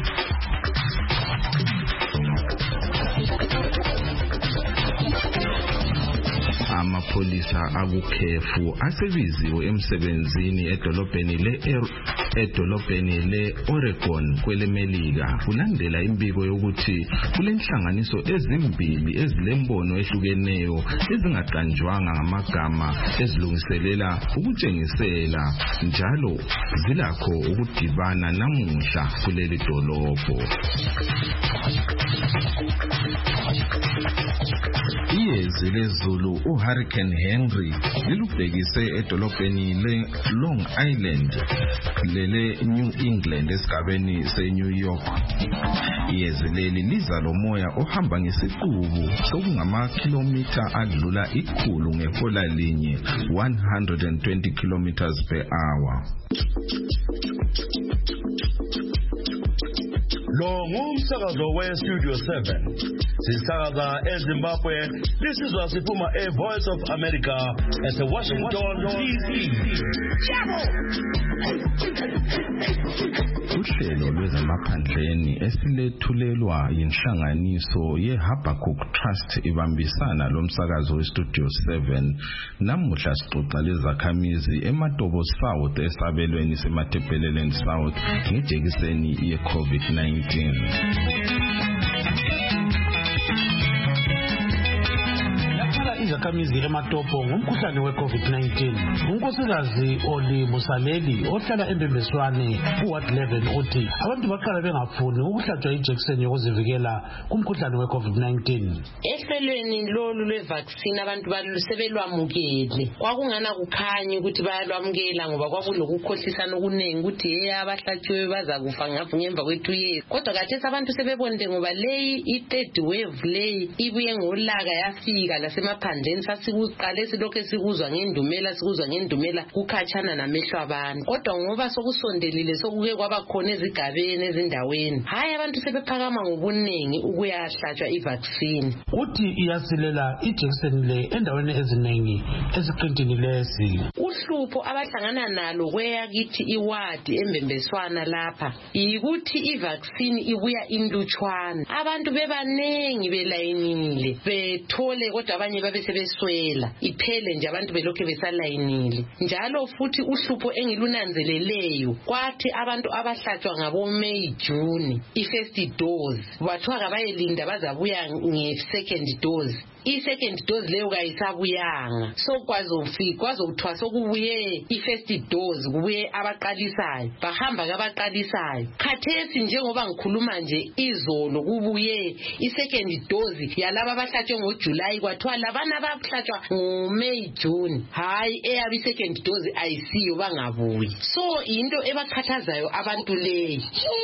Amapolisa akukhefu asebiziwe emsebenzini edolobheni le edolobheni le-Oregon kwelemelika kulandela imbiko yokuthi kulenhlanganiso ezimbili ezilembono ehlukeneyo ezingaqanjwanga ngamagama ezilungiselela ukutshengisela njalo zilakho ukudibana namuhla kuleli dolobho. Iyezi lezulu uHurricane Henry lilubhekise edolobheni le-Long Island lele New England esigabeni se-New York. Iyezi leli liza lomoya ohamba ngesiqubu sokungama-kilometer adlula ikhulu ngehola linye one hundred twenty kilometers per hour. Lo ngumsakazo we-Studio seven. Sisakaza eZimbabwe, lisizwa siphuma e-Voice of America ese-Washington D C. Uhlelo lwezemaphandleni esilethulelwa yinhlanganiso ye-Habakkuk Trust ibambisana lomsakazo we-Studio seven namuhla sixoxa lezakhamizi eMatobo South esabelweni seMatabeleland South ngejekiseni ye-COVID nineteen. Izakhamizi eMatopo ngomkhuhlane we-COVID nineteen. Unkosikazi Oli Musaleli ohlala eMbembeswane kuWard eleven uthi abantu baqala bengafuni ukuhlatshwa ijekiseni yokuzivikela kumkhuhlane we-COVID nineteen. Ehlelweni lolu lwe-vaccine abantu sebelwamukele. Kwakungana kukhanya ukuthi bayalwamukela ngoba kwakulokukhohlisana okuningi ukuthi hey abahlatshiwe bazakufa ngavu ngemva kwethu years. Kodwa khathesi abantu sebebonde ngoba leyi i-third wave leyi ibuye ngolaka yafika lasemaphandleni emaphandleni sasikuqale silokho sikuzwa ngendumela sikuzwa ngendumela kukhatshana namehlo abantu kodwa ngoba sokusondelile sokuke kwaba khona ezigabeni ezindaweni hayi abantu sebephakama ngobuningi ukuyahlatshwa ivaccine uthi iyasilela ijekiseni le endaweni eziningi esiqintini lesi uhlupho abahlangana nalo kweyakithi iwadi embembeswana lapha yikuthi ivaccine ibuya indutshwana abantu bebanengi belayinile bethole kodwa abanye babe sebeswela iphele nje abantu belokhe besalayinile njalo futhi uhlupho engilunanzeleleyo kwathi abantu abahlatshwa ngabo May June i-first dose bathiwa kabayelinda bazabuya nge-second dose i-second dose leyo kayisabuyanga so kwazofika kwazokuthiwa sokubuye i-first dose kubuye abaqalisayo bahamba kabaqalisayo khathesi njengoba ngikhuluma nje izolo kubuye i-second dose yalaba abahlatshwe ngoJuly kwathiwa labana abahlatshwa ngoMay June hayi eyaba i-second dose ayisiyo bangabuyi so into ebakhathazayo abantu leyi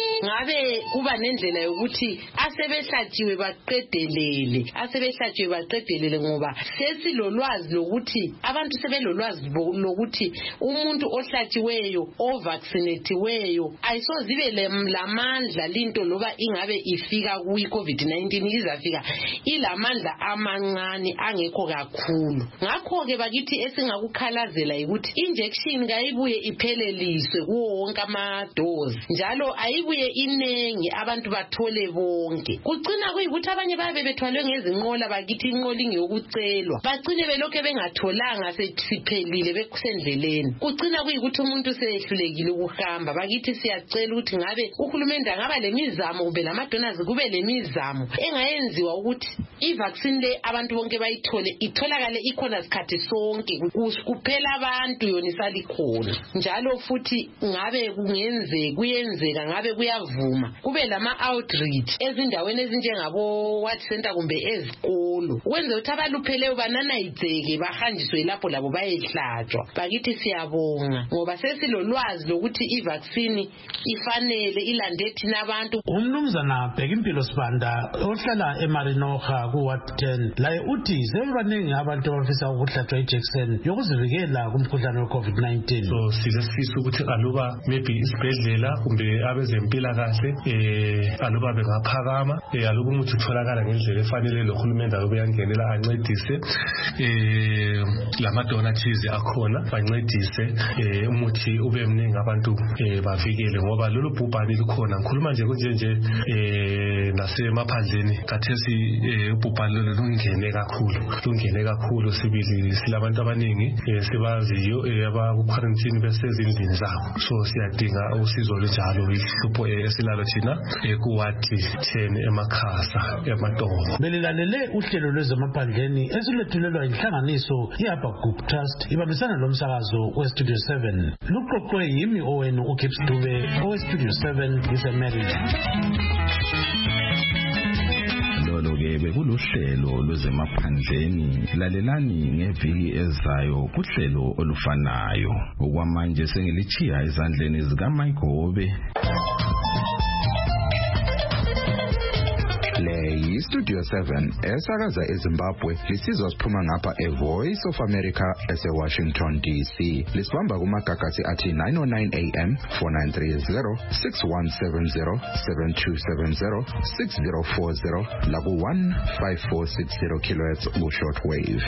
ngabe kuba nendlela yokuthi asebehlatshiwe baqedelele asebehlatshiwe baqedelele ngoba sesilolwazi lokuthi abantu sebelolwazi lokuthi umuntu ohlatshiweyo ovaccinatiweyo ayisozibe lamandla linto loba ingabe ifika kuyi COVID nineteen izafika ilamandla amancane angekho kakhulu ngakho ke bakithi esingakukhalazela ukuthi injection kayibuye ipheleliswe kuwo wonke ama-dose njalo ayibuye inengi abantu bathole bonke kucina kuyikuthi abanye babe bethwalwe ngezinqola bakithi inqola ingeyokucelwa bagcine belokhe bengatholanga sesiphelile bekusendleleni kucina kuyikuthi umuntu seyehlulekile ukuhamba bakithi siyacela ukuthi ngabe uhulumende angaba lemizamo kube lamadonors kube lemizamo engayenziwa ukuthi i-vaccine le abantu bonke bayithole itholakale ikhona sikhathi sonke kuphela abantu yona isalikhona njalo futhi ngabe kungenze kuyenzeka ngabe kuyavuma kube lama-outreach ezindaweni ezinjengabo ward center kumbe ezikolo ukwenza ukuthi abalupheleyo bananayidzeke bahanjiswe lapho labo bayehlatshwa bakithi siyabonga ngoba sesilolwazi lokuthi i-vaccine ifanele ilande thina abantu umnumzana Bhekimpilo Sibanda ohlala eMarinoha ku-ward ten laye uthi sebebaningi abantu abafisa ukuhlatshwa ijekiseni yokuzivikela kumkhuhlane we-COVID nineteen so sizesifisa ukuthi aluba maybe isibhedlela kumbe abezempilakahle eh aluba bengaphakama eh aluba umuthi utholakala ngendlela efanele lo hulumende ayobe yangenela ancedise eh lama donors akhona bancedise eh umuthi ube mningi abantu eh bavikele ngoba lolu bhubhane likhona ngikhuluma nje kunje nje eh nasemaphandleni kathesi eh ubhubhane lolu lungene kakhulu lungene kakhulu sibili silabantu abaningi eh sibaziyo eh aba quarantine besezindlini zabo so siyadinga usizo njalo ihlupho esilalo thina ekuwadi ten emakhasa emadongo belilalele uhlelo lwezemaphandleni esilethulelwa inhlanganiso iHabakkuk Trust ibambisana lomsakazo weStudio seven luqoqwe yimi owenu uKips Dube oweStudio seven iseMaryland lolo-ke bekuluhlelo lwezemaphandleni lalelani ngeviki ezayo kuhlelo olufanayo okwamanje sengilichiya ezandleni zikaMayigobe le yi-Studio seven esakaza eZimbabwe lisizwa siphuma ngapha eVoice of America ese-Washington D C lisibamba kumagagasi athi nine oh nine A M four nine three zero six one seven zero seven two seven zero six zero four zero laku one five four six zero kilohertz ku-short wave.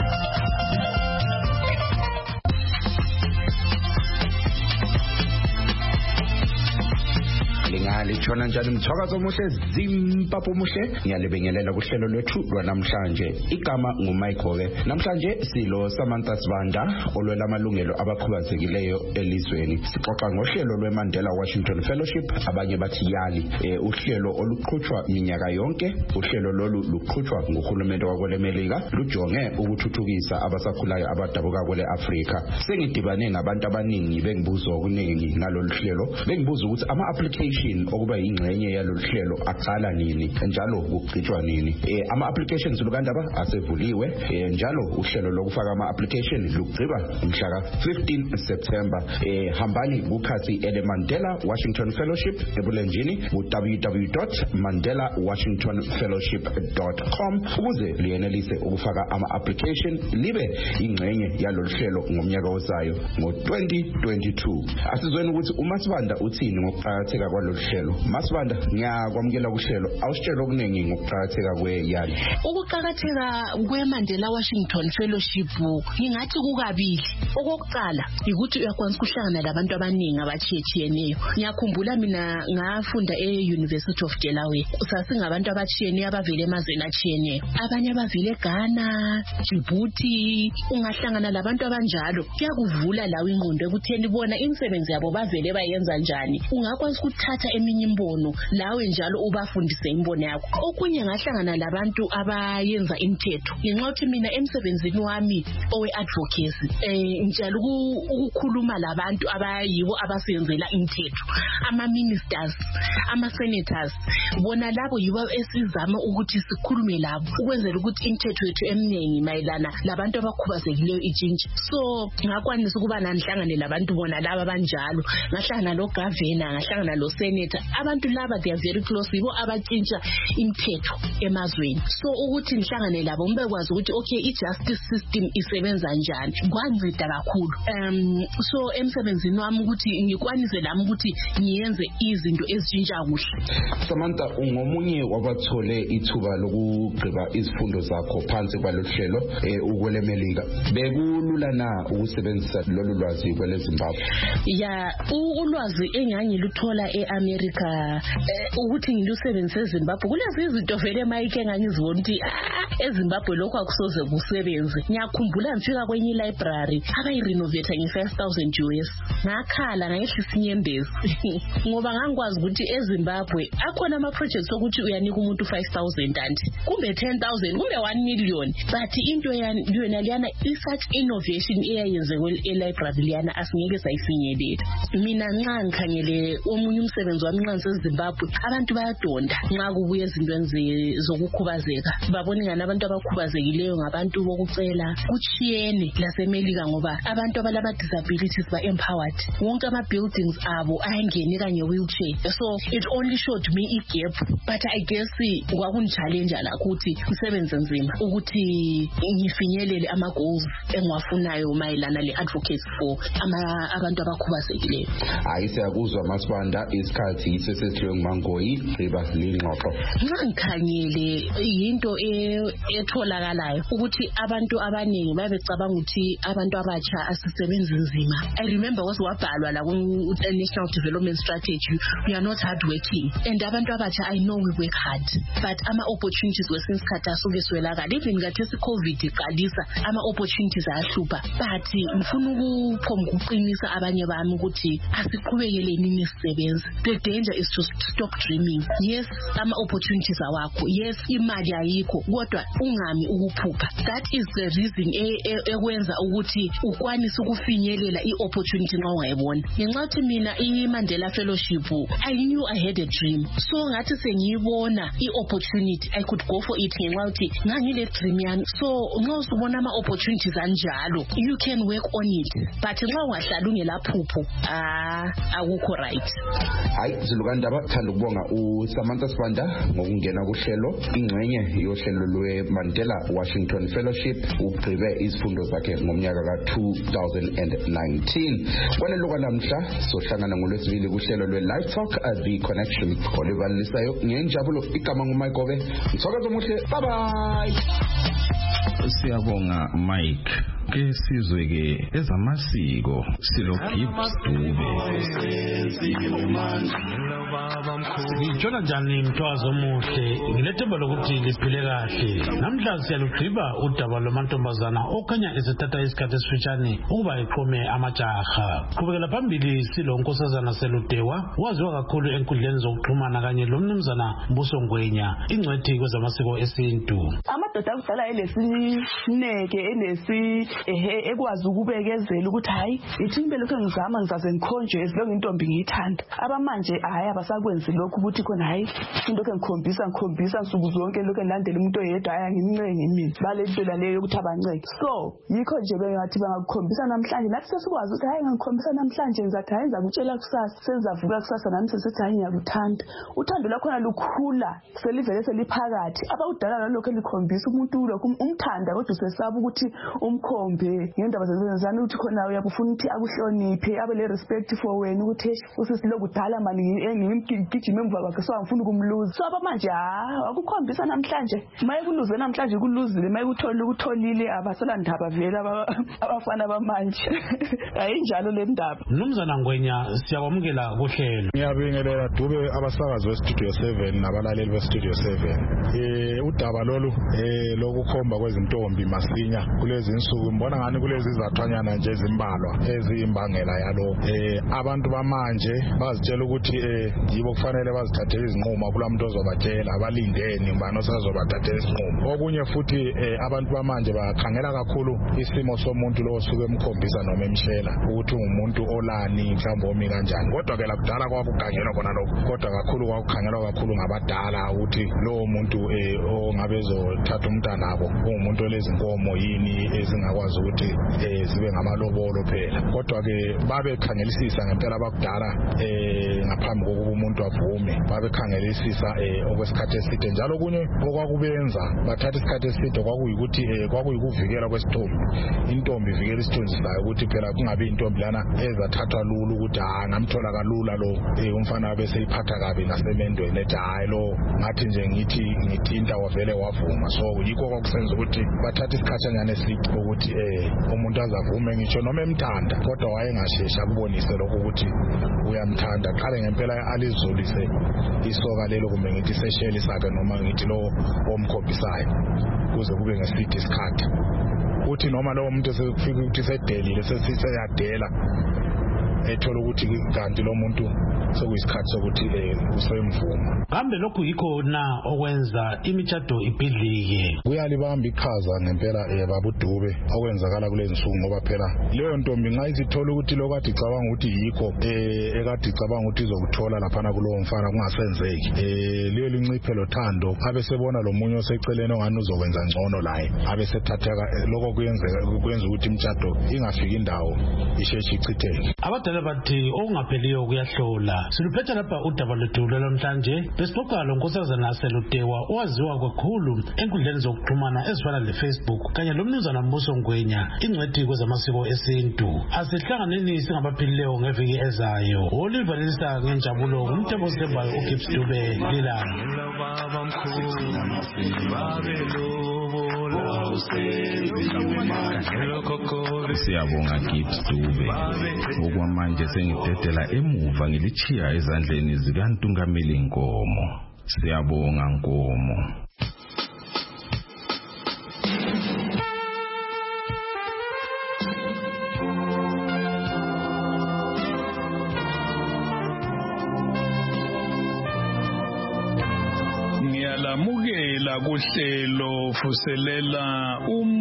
Lingalitshona njalo umthakazo omuhle Zimbabwe omuhle ngiyalibengelela kuhlelo lwethu lwanamhlanje igama nguMayigobe namhlanje silo Samantha Sibanda olwela amalungelo abakhubazekileyo elizweni sixoxa ngohlelo lweMandela Washington Fellowship abanye bathi yali e, uhlelo oluqhutshwa minyaka yonke uhlelo lolu luqhutshwa nguhulumende wakwelemelika lujonge ukuthuthukisa abasakhulayo abadabuka kwele Afrika sengidibane nabantu abaningi bengibuzo okuningi ngalolu hlelo bengibuza ukuthi ama application application okuba ingxenye yalolu hlelo aqala nini njalo kugcitshwa nini. Eh ama applications lukandaba asevuliwe eh njalo uhlelo lokufaka ama application lugciba mhla ka fifteen September. Eh hambani kukhasi ele Mandela Washington Fellowship ebulenjini ku w w w dot mandela washington fellowship dot com ukuze liyenelise ukufaka ama application libe ingxenye yalolu hlelo ngomnyaka ozayo ngo twenty twenty-two. Asizweni ukuthi uMasibanda uthini ngokuqhakatheka kwalolu hlelo. Masibanda ngiyakwamukela kuhlelo awusitshela okuningi ngokuqhakatheka kweyali. Ukuqhakatheka kweMandela Washington Fellowship ngingathi kukabili. Okokuqala ukuthi uyakwanisa ukuhlangana labantu abaningi abachiyechiyeneyo. Ngiyakhumbula mina ngafunda e-University of Delaware. Sasingabantu abachiyeneyo abavele emazweni achiyeneyo. Abanye abavele eGhana, Djibouti, ungahlangana labantu abanjalo kuyakuvula lawe ingqondo ekutheni bona imisebenzi yabo bavele bayenza njani. Ungakwazi ukuthatha eminye imbono lawe njalo ubafundise imbono yakho. Okunye ngahlangana labantu abayenza imithetho. Nginxothi mina emsebenzini wami owe advocacy eh njalo ukukhuluma labantu abayibo abasenzela imithetho. Ama ministers, ama senators bona labo yibo esizama ukuthi sikhulume labo ukwenzela ukuthi imithetho yethu eminingi mayelana labantu abakhubazekileyo itshintshe. So ngakwanisa ukuba nanhlangane labantu bona laba abanjalo. Ngahlangana lo governor, ngahlangana lo senator. Abantu laba they are very close yibo abatshintsha imithetho emazweni. So ukuthi nihlangane labo mbe kwazi ukuthi okay i-justice system isebenza njani kwanceda kakhulu. Um so emsebenzini wami ukuthi ngikwanise lami ukuthi ngiyenze izinto ezitshintsha kuhle. Samantha ungomunye wabathole ithuba lokugqiba izifundo zakho phansi kwalolu hlelo eh ukwelemelika. Bekulula na ukusebenzisa lolu lwazi kwele Zimbabwe? Ya ulwazi engangiluthola eAmerica ukuthi ngilusebenzise eZimbabwe kulezi izinto vele mayike engangizibona ukuthi eZimbabwe lokho akusoze kusebenze. Ngiyakhumbula ngifika kwenye library abayirenovate nge-five thousand U S. Ngakhala ngayehlisa inyembezi ngoba ngangikwazi ukuthi eZimbabwe akhona ama projects ukuthi uyanika umuntu five thousand anti kumbe ten thousand kumbe one million but into yona liyana research innovation eyayenze e-library liyana asingeke sayifinyelela. Mina nxa ngikhangele omunye umsebenzi wami nxa ngiseZimbabwe abantu bayadonda nxa kubuye ezintweni zokukhubazeka. Babona ngani abantu abakhubazekileyo ngabantu bokucela kuchiyene laseMelika ngoba abantu abalama disabilities ba empowered. Wonke ama buildings abo ayangene kanye wheelchair. So it only showed me a gap but I guess kwakunchallenge la ukuthi usebenze nzima ukuthi ngifinyelele ama goals engiwafunayo mayelana le advocacy for ama abantu abakhubazekileyo. Hayi siyakuzwa Masibanda isikhathi sesesihlwe nguMangoyi riba lingxoxo. Ngikhangele into etholakalayo ukuthi abantu abaningi babecabanga ukuthi abantu abatsha asisebenzi nzima. I remember was wabhalwa la ku National Development Strategy we are not hard working and abantu abatsha I know we work hard but ama opportunities wesinsikhathi asuke swelakala even ngathi COVID iqalisa ama opportunities ayahlupha but ngifuna ukuphomba ukuqinisa abanye bami ukuthi asiqhubekele nisisebenza. The danger is to stop dreaming. Yes ama opportunities awakho, yes imali ayikho kodwa ungami ukuphupha. That is the reason ekwenza ukuthi ukwanise ukufinyelela i-opportunity nxa ungayibona. Ngenxathi mina i-Mandela Fellowship I knew I had a dream so ngathi sengiyibona i-opportunity I could go for it ngenxa ukuthi ngangile dream yami. So nxa usubona ama opportunities anjalo you can work on it but nxa ungahlala ungelaphupho ah akukho right. Hayi zilukandaba thanda ukubonga uSamantha Sibanda ngokungena kuhlelo ingxenye yohlelo lweMandela Washington Fellowship ugqibe izifundo zakhe ngomnyaka ka two thousand nineteen. Kwalelo namhla sohlangana ngolwesibili kuhlelo lwe-Live Talk at the Connection olibalisayo ngenjabulo igama nguMayigobe. Ngithokoza omuhle, bye bye. Siyabonga Mike. Ke sizwe ke ezamasiko silo Gibbs Dube. Ngitshona njani Mthwazo Muhle ngilethemba lokuthi liphile kahle. Namhla siyalugqiba udaba lomantombazana okhanya esethatha isikhathi esifitshane ukuba eqome amajaha. Qhubekela phambili silo Nkosazana Seludewa waziwa kakhulu enkundleni zokuxhumana kanye lomnumzana Mbuso Ngwenya ingcwethi kwezamasiko esintu. Amadoda akudala elesineke enesi ehe ekwazi ukubekezela ukuthi hayi ithi impela lokho ngizama ngizaze ngikhonjwe esilonge intombi ngiyithanda. Abamanje hayi abasakwenzi lokho ukuthi khona hayi into ke ngikhombisa ngikhombisa nsuku zonke lokho elandela umuntu oyedwa aya ngimncenge mina bale ntela leyo ukuthi abanceke. So yikho nje bengathi bangakukhombisa namhlanje nathi sesikwazi ukuthi hayi ngikhombisa namhlanje ngizathi hayi ngizakutshela kusasa senzavuka kusasa nami sesithi hayi ngiyakuthanda. Uthando lakhona lukhula selivele seliphakathi abawudala lokho elikhombisa umuntu lokho umthanda kodwa usesaba ukuthi umkhombe ngendaba zezenzana ukuthi khona uyakufuna ukuthi akuhloniphe abe le respect for wena ukuthi usisilokudala mali engimgijima emva kwakhe so angifuni ukumluza. So abamanje ha akukhombisa namhlanje maye kuluze namhlanje kuluzile maye kuthola ukutholile abasela ndaba vele abafana bamanje ayinjalo le ndaba. Mnumzana Ngwenya siyakwamukela kuhlelo. Ngiyabingelela Dube abasakazi we Studio seven nabalaleli be Studio seven. Eh udaba lolu eh lokukhomba kwezintombi masinya kulezi insuku ngibona ngani kulezi izathwanyana nje ezimbalwa eziyimbangela yalo. Eh abantu bamanje bazitshela ukuthi eh yibo kufanele bazithathele izinqumo kulamuntu ozobatshela abalindeni ngibani osazobathathela izinqumo. Okunye futhi eh abantu bamanje bakhangela kakhulu isimo somuntu lo osuke emkhombisa noma emshela ukuthi umuntu olani mhlawumbe omi kanjani. Kodwa ke lakudala kwakukhangelwa kona lokho kodwa kakhulu kwakukhangelwa kakhulu ngabadala ukuthi lo muntu eh ongabe ezothatha umntana wabo umuntu olezinkomo yini ezingakwazi ukuthi eh zibe ngamalobolo phela. Kodwa ke babe khangelisisa ngempela bakudala eh ngaphambi kokuba umuntu avume babe khangelisisa eh okwesikhathi eside njalo kunye okwakubenza bathatha isikhathi eside kwakuyikuthi eh kwakuyikuvikela kwesithombe. Intombi ivikela isithunzi sayo ukuthi phela kungabe intombi lana ezathathwa lula ukuthi ha ngamthola kalula lo eh umfana bese iphatha kabi nasemendweni ethi hayi lo ngathi nje ngithi ngithinta wavele wavuma. So yikho kwakusenza ukuthi bathatha isikhathanyana eside ukuthi eh umuntu azavume ngisho noma emthanda kodwa wayengashesha kubonise lokho ukuthi uyamthanda qale ngempela alizulise isoka lelo kumbe ngithi sesheli sakhe noma ngithi lo omkhombisayo kuze kube ngeside isikhathi uthi noma lo muntu sekufika ukuthi sedelile sesiyadela ethola ukuthi kanti lo muntu sokuyisikhathi sokuthi usemvuma. Kambe lokhu yikho na okwenza imitshato ibhidlike. Kuyalibamba iqhaza ngempela babudube okwenzakala kulezi nsuku ngoba phela leyo ntombi ngayizithola ukuthi lokade icabanga ukuthi yikho eh ekade icabanga ukuthi izokuthola laphana kulowo mfana kungasenzeki. Eh leyo linciphe lothando abe sebona lo munye oseceleni ongani uzokwenza ngcono laye abe sethatheka lokho kuyenzeka kwenza ukuthi imitshato ingafiki indawo isheshe ichitheke. Abadala bathi okungapheliyo kuyahlola. Siluphetha lapha udaba lethu namhlanje besixoxa lo Nkosazana Seludewa owaziwa kakhulu enkundleni zokuxhumana ezifana leFacebook kanye lomnumzana Mbuso Ngwenya ingcwethi kwezamasiko esintu. Asihlanganeni singabaphilileyo ngeviki ezayo. Oliver Lisa ngenjabulo umthembo sembayo uGibbs Dube lilanga. Siyabonga Gibbs Dube. Okwamanje sengidedela emuva ngilichiya ezandleni zikaNtungameli Nkomo. Siyabonga Nkomo. Ngiyalamukela kuhlelo fuselela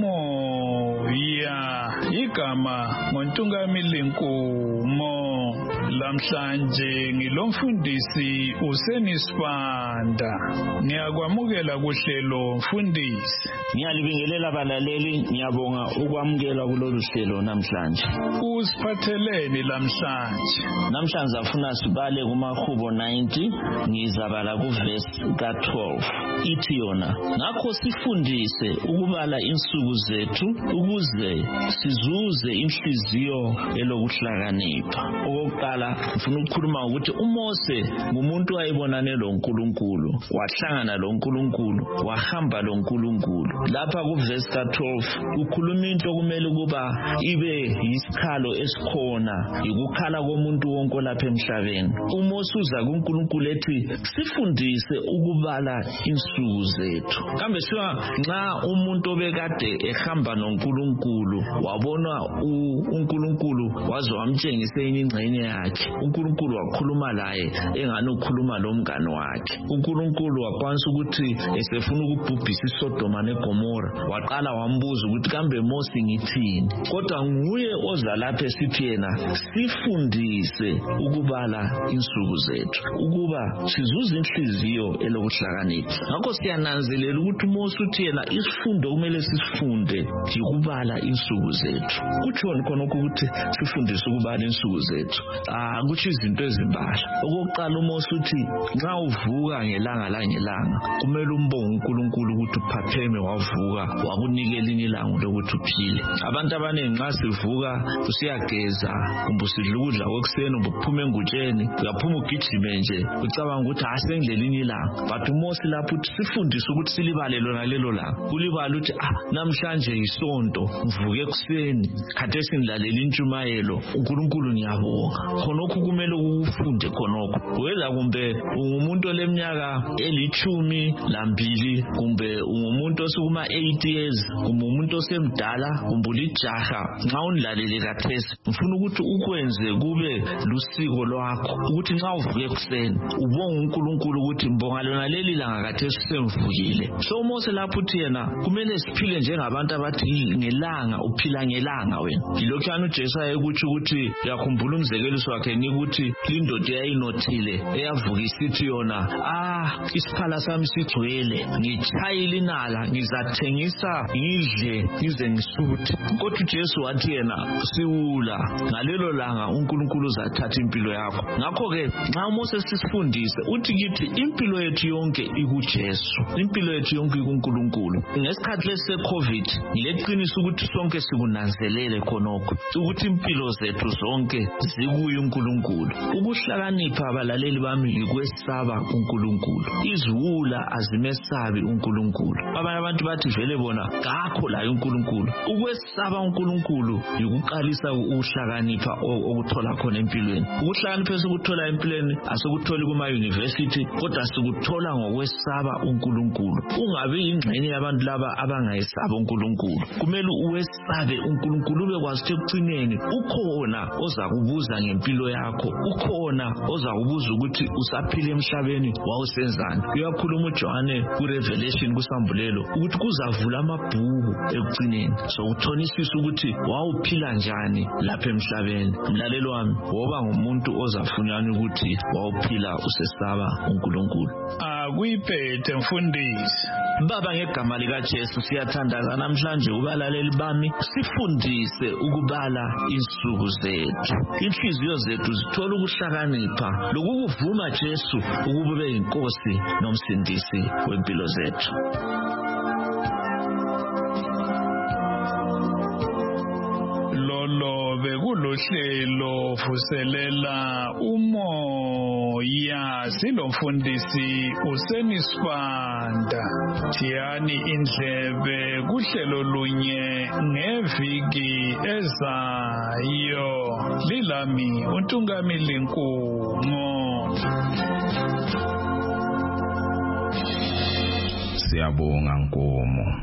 umoya igama ngoNtungameli Nkomo. Lamhlanje ngilomfundisi uSenisibanda. Ngiyakwamukela kuhlelo mfundisi. Ngiyalibingelela abalaleli, ngiyabonga ukwamukela kulolu hlelo namhlanje. Usiphatheleni lamhlanje? Namhlanje afuna sibale kumahubo ninety ngizabala kuverse ka twelve. Ithi yona ngakho sifundise ukubala insuku zethu ukuze sizuze inhliziyo elokuhlakanipha. Okokuqala ngifuna ukukhuluma ukuthi uMose ngumuntu wayebonane loNkulunkulu, wahlangana loNkulunkulu, wahamba loNkulunkulu. lapha kuvesi ka twelve ukhuluma into kumele kuba ibe yisikhalo esikhona ukukhala komuntu wonke lapha emhlabeni. Uma usuza kuNkulunkulu ethi sifundise ukubala insuku zethu. Kambe siwa nxa umuntu obekade ehamba noNkulunkulu wabona uNkulunkulu waze wamtshengisa ingxenye yakhe. uNkulunkulu wakhuluma laye engani ukhuluma lomngane wakhe. uNkulunkulu wakwanisa ukuthi esefuna ukubhubhisa iSodoma neGomora waqala wambuza ukuthi kambe Mose ngithini. Kodwa nguye oza lapha esithi yena sifundise ukubala insuku zethu ukuba sizuze inhliziyo elokuhlakanipha. Ngakho siyananzelela ukuthi Mose uthi yena isifundo kumele sisifunde ukubala insuku zethu. Kuthi khona ukuthi sifundise ukubala insuku zethu ah kuthi izinto ezimbalwa. Okokuqala uMose uthi nxa uvuka ngelanga la ngelanga kumele umbonge uNkulunkulu ukuthi uphapheme wavuka wakunikela ilanga lokuthi uphile. Abantu abaningi nxa sivuka usiyageza kumbe usidla ukudla kwekuseni uphuma engutsheni uyaphuma ugijime nje ucabanga ukuthi asengilelinye ilanga. But uMose lapho uthi sifundise ukuthi silibale lona lelo langa. Kulibala ukuthi ah namhlanje isonto mvuke ekuseni khathesi ngilalela intshumayelo uNkulunkulu ngiyabonga. Khonokho kumele ukufunde khonokho. Wela kumbe ungumuntu oleminyaka elithumi lambili kumbe ungumuntu osukuma eight years kumbe umuntu osemdala kumbe ulijaha nxa unilalele kathesi mfuna ukuthi ukwenze kube lusiko lwakho ukuthi nxa uvuke ekuseni ubonga uNkulunkulu ukuthi mbonga lona leli langa kathesi semvukile. So Mose lapho uthi yena kumele siphile njengabantu abathi ngelanga uphila ngelanga wena. Yilokho yana uJesu ayekuthi ukuthi yakhumbula umzekeliso wakhe nikuthi lindoda eyayinothile eyavuka isithi yona ah isiphala sami sigcwele ngitshayile inala ngizathengisa ngidle ngize ngisuthe. Kodwa uJesu wathi yena siwula ngalelo langa uNkulunkulu uzathatha impilo yakho. Ngakho ke nxa Mose sisifundise uthi kithi impilo yethu yonke ikuJesu, impilo yethu yonke ikuNkulunkulu. Ngesikhathi lese COVID ngileqiniso ukuthi sonke sikunanzelele khonokho ukuthi impilo zethu zonke zikuye uNkulunkulu. Ukuhlakanipha abalaleli bami ukwesaba uNkulunkulu. Iziwula azimesabi uNkulunkulu. Abanye abantu bathi vele bona ngakho la uNkulunkulu. Ukwesaba uNkulunkulu ukuqalisa ukuhlakanipha okuthola khona empilweni. Ukuhlakanipha sikuthola empilweni asikutholi kuma university kodwa sikuthola ngokwesaba uNkulunkulu. Ungabi ingxenye yabantu laba abangayesaba uNkulunkulu. Kumele uwesabe uNkulunkulu bekwazi ekucineni ukhona ozakubuza ngempilo yakho. Ukhona ozakubuza ukuthi usaphila emhlabeni wawusenzani. Uyakhuluma uJohane kuRevelation kusambulelo ukuthi kuzavula amabhuku ekucineni. So uthonisisa ukuthi wawuphila njani lapha emhlabeni. Mlalelo wami woba ngumuntu ozafunyana ukuthi wawuphila usesaba uNkulunkulu. Akuyiphethe mfundisi. Baba ngegama lika Jesu siyathandaza namhlanje ubalaleli bami sifundise ukubala insuku zethu. Inhliziyo zethu zithola ukuhlakanipha lokuvuma Jesu ukube inkosi nomsindisi wempilo zethu. Lolo bekulohlelo vuselela umoya silomfundisi uSenisibanda. Thiyani indlebe kuhlelo lunye ngeviki ezayo. Lilami uNtungamili Nkumo. Siyabonga Nkomo.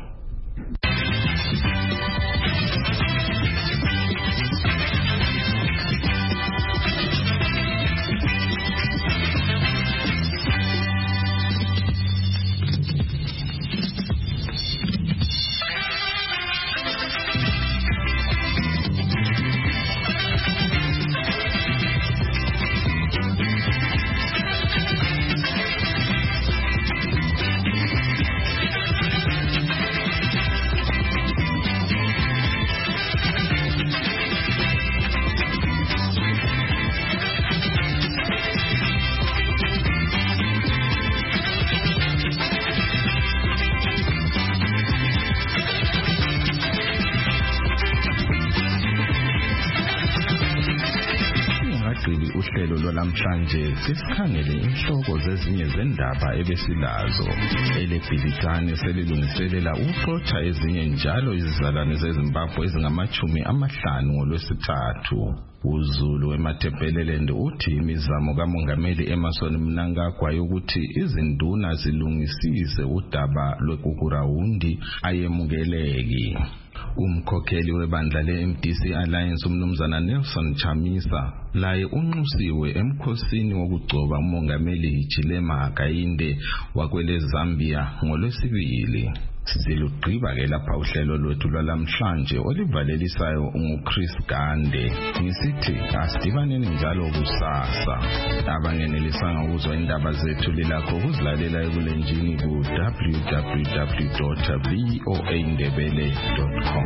kuhlelo lwalamhlanje sisikhangele inhloko zezinye zendaba ebesilazo. Elebhilitane selilungiselela uxoxa ezinye njalo izizalwane zeZimbabwe ezingamachumi amahlanu ngolwesithathu. uZulu weMathebeleland uthi imizamo kaMongameli Emmerson Mnangagwa yokuthi izinduna zilungisise udaba lwekukurawundi ayemukeleki. Umkhokheli webandla le-M D C Alliance umnumzana Nelson Chamisa laye unxusiwe emkhosini wokugcoba uMongameli Hichilema Hakainde wakwele Zambia ngolwesibili. Silugqiba ke lapha uhlelo lwethu lwalamhlanje olivalelisayo nguChris Gande. Ngisithi asidibaneni njalo kusasa. Abangenelisanga ukuzwa indaba zethu lilakho ukuzilalela ebulenjini ku w w w dot voa ndebele dot com.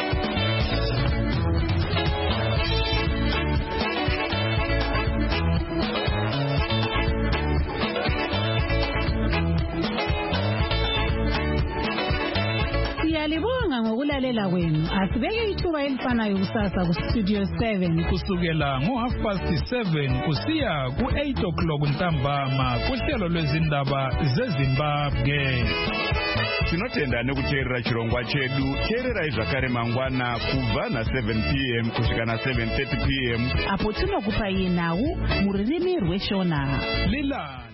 Siyalibonga ngokulalela kwenu. Asibeke ithuba elifanayo kusasa ku Studio seven kusukela ngo half past seven kusiya ku eight o'clock ntambama kuhlelo lwezindaba zeZimbabwe. Tinotenda nekuteerera chirongwa chedu. Teererai zvakare mangwana kubva na seven p m kusvika na seven thirty p m apo tinokupai nhau mururimi rweshona. Lila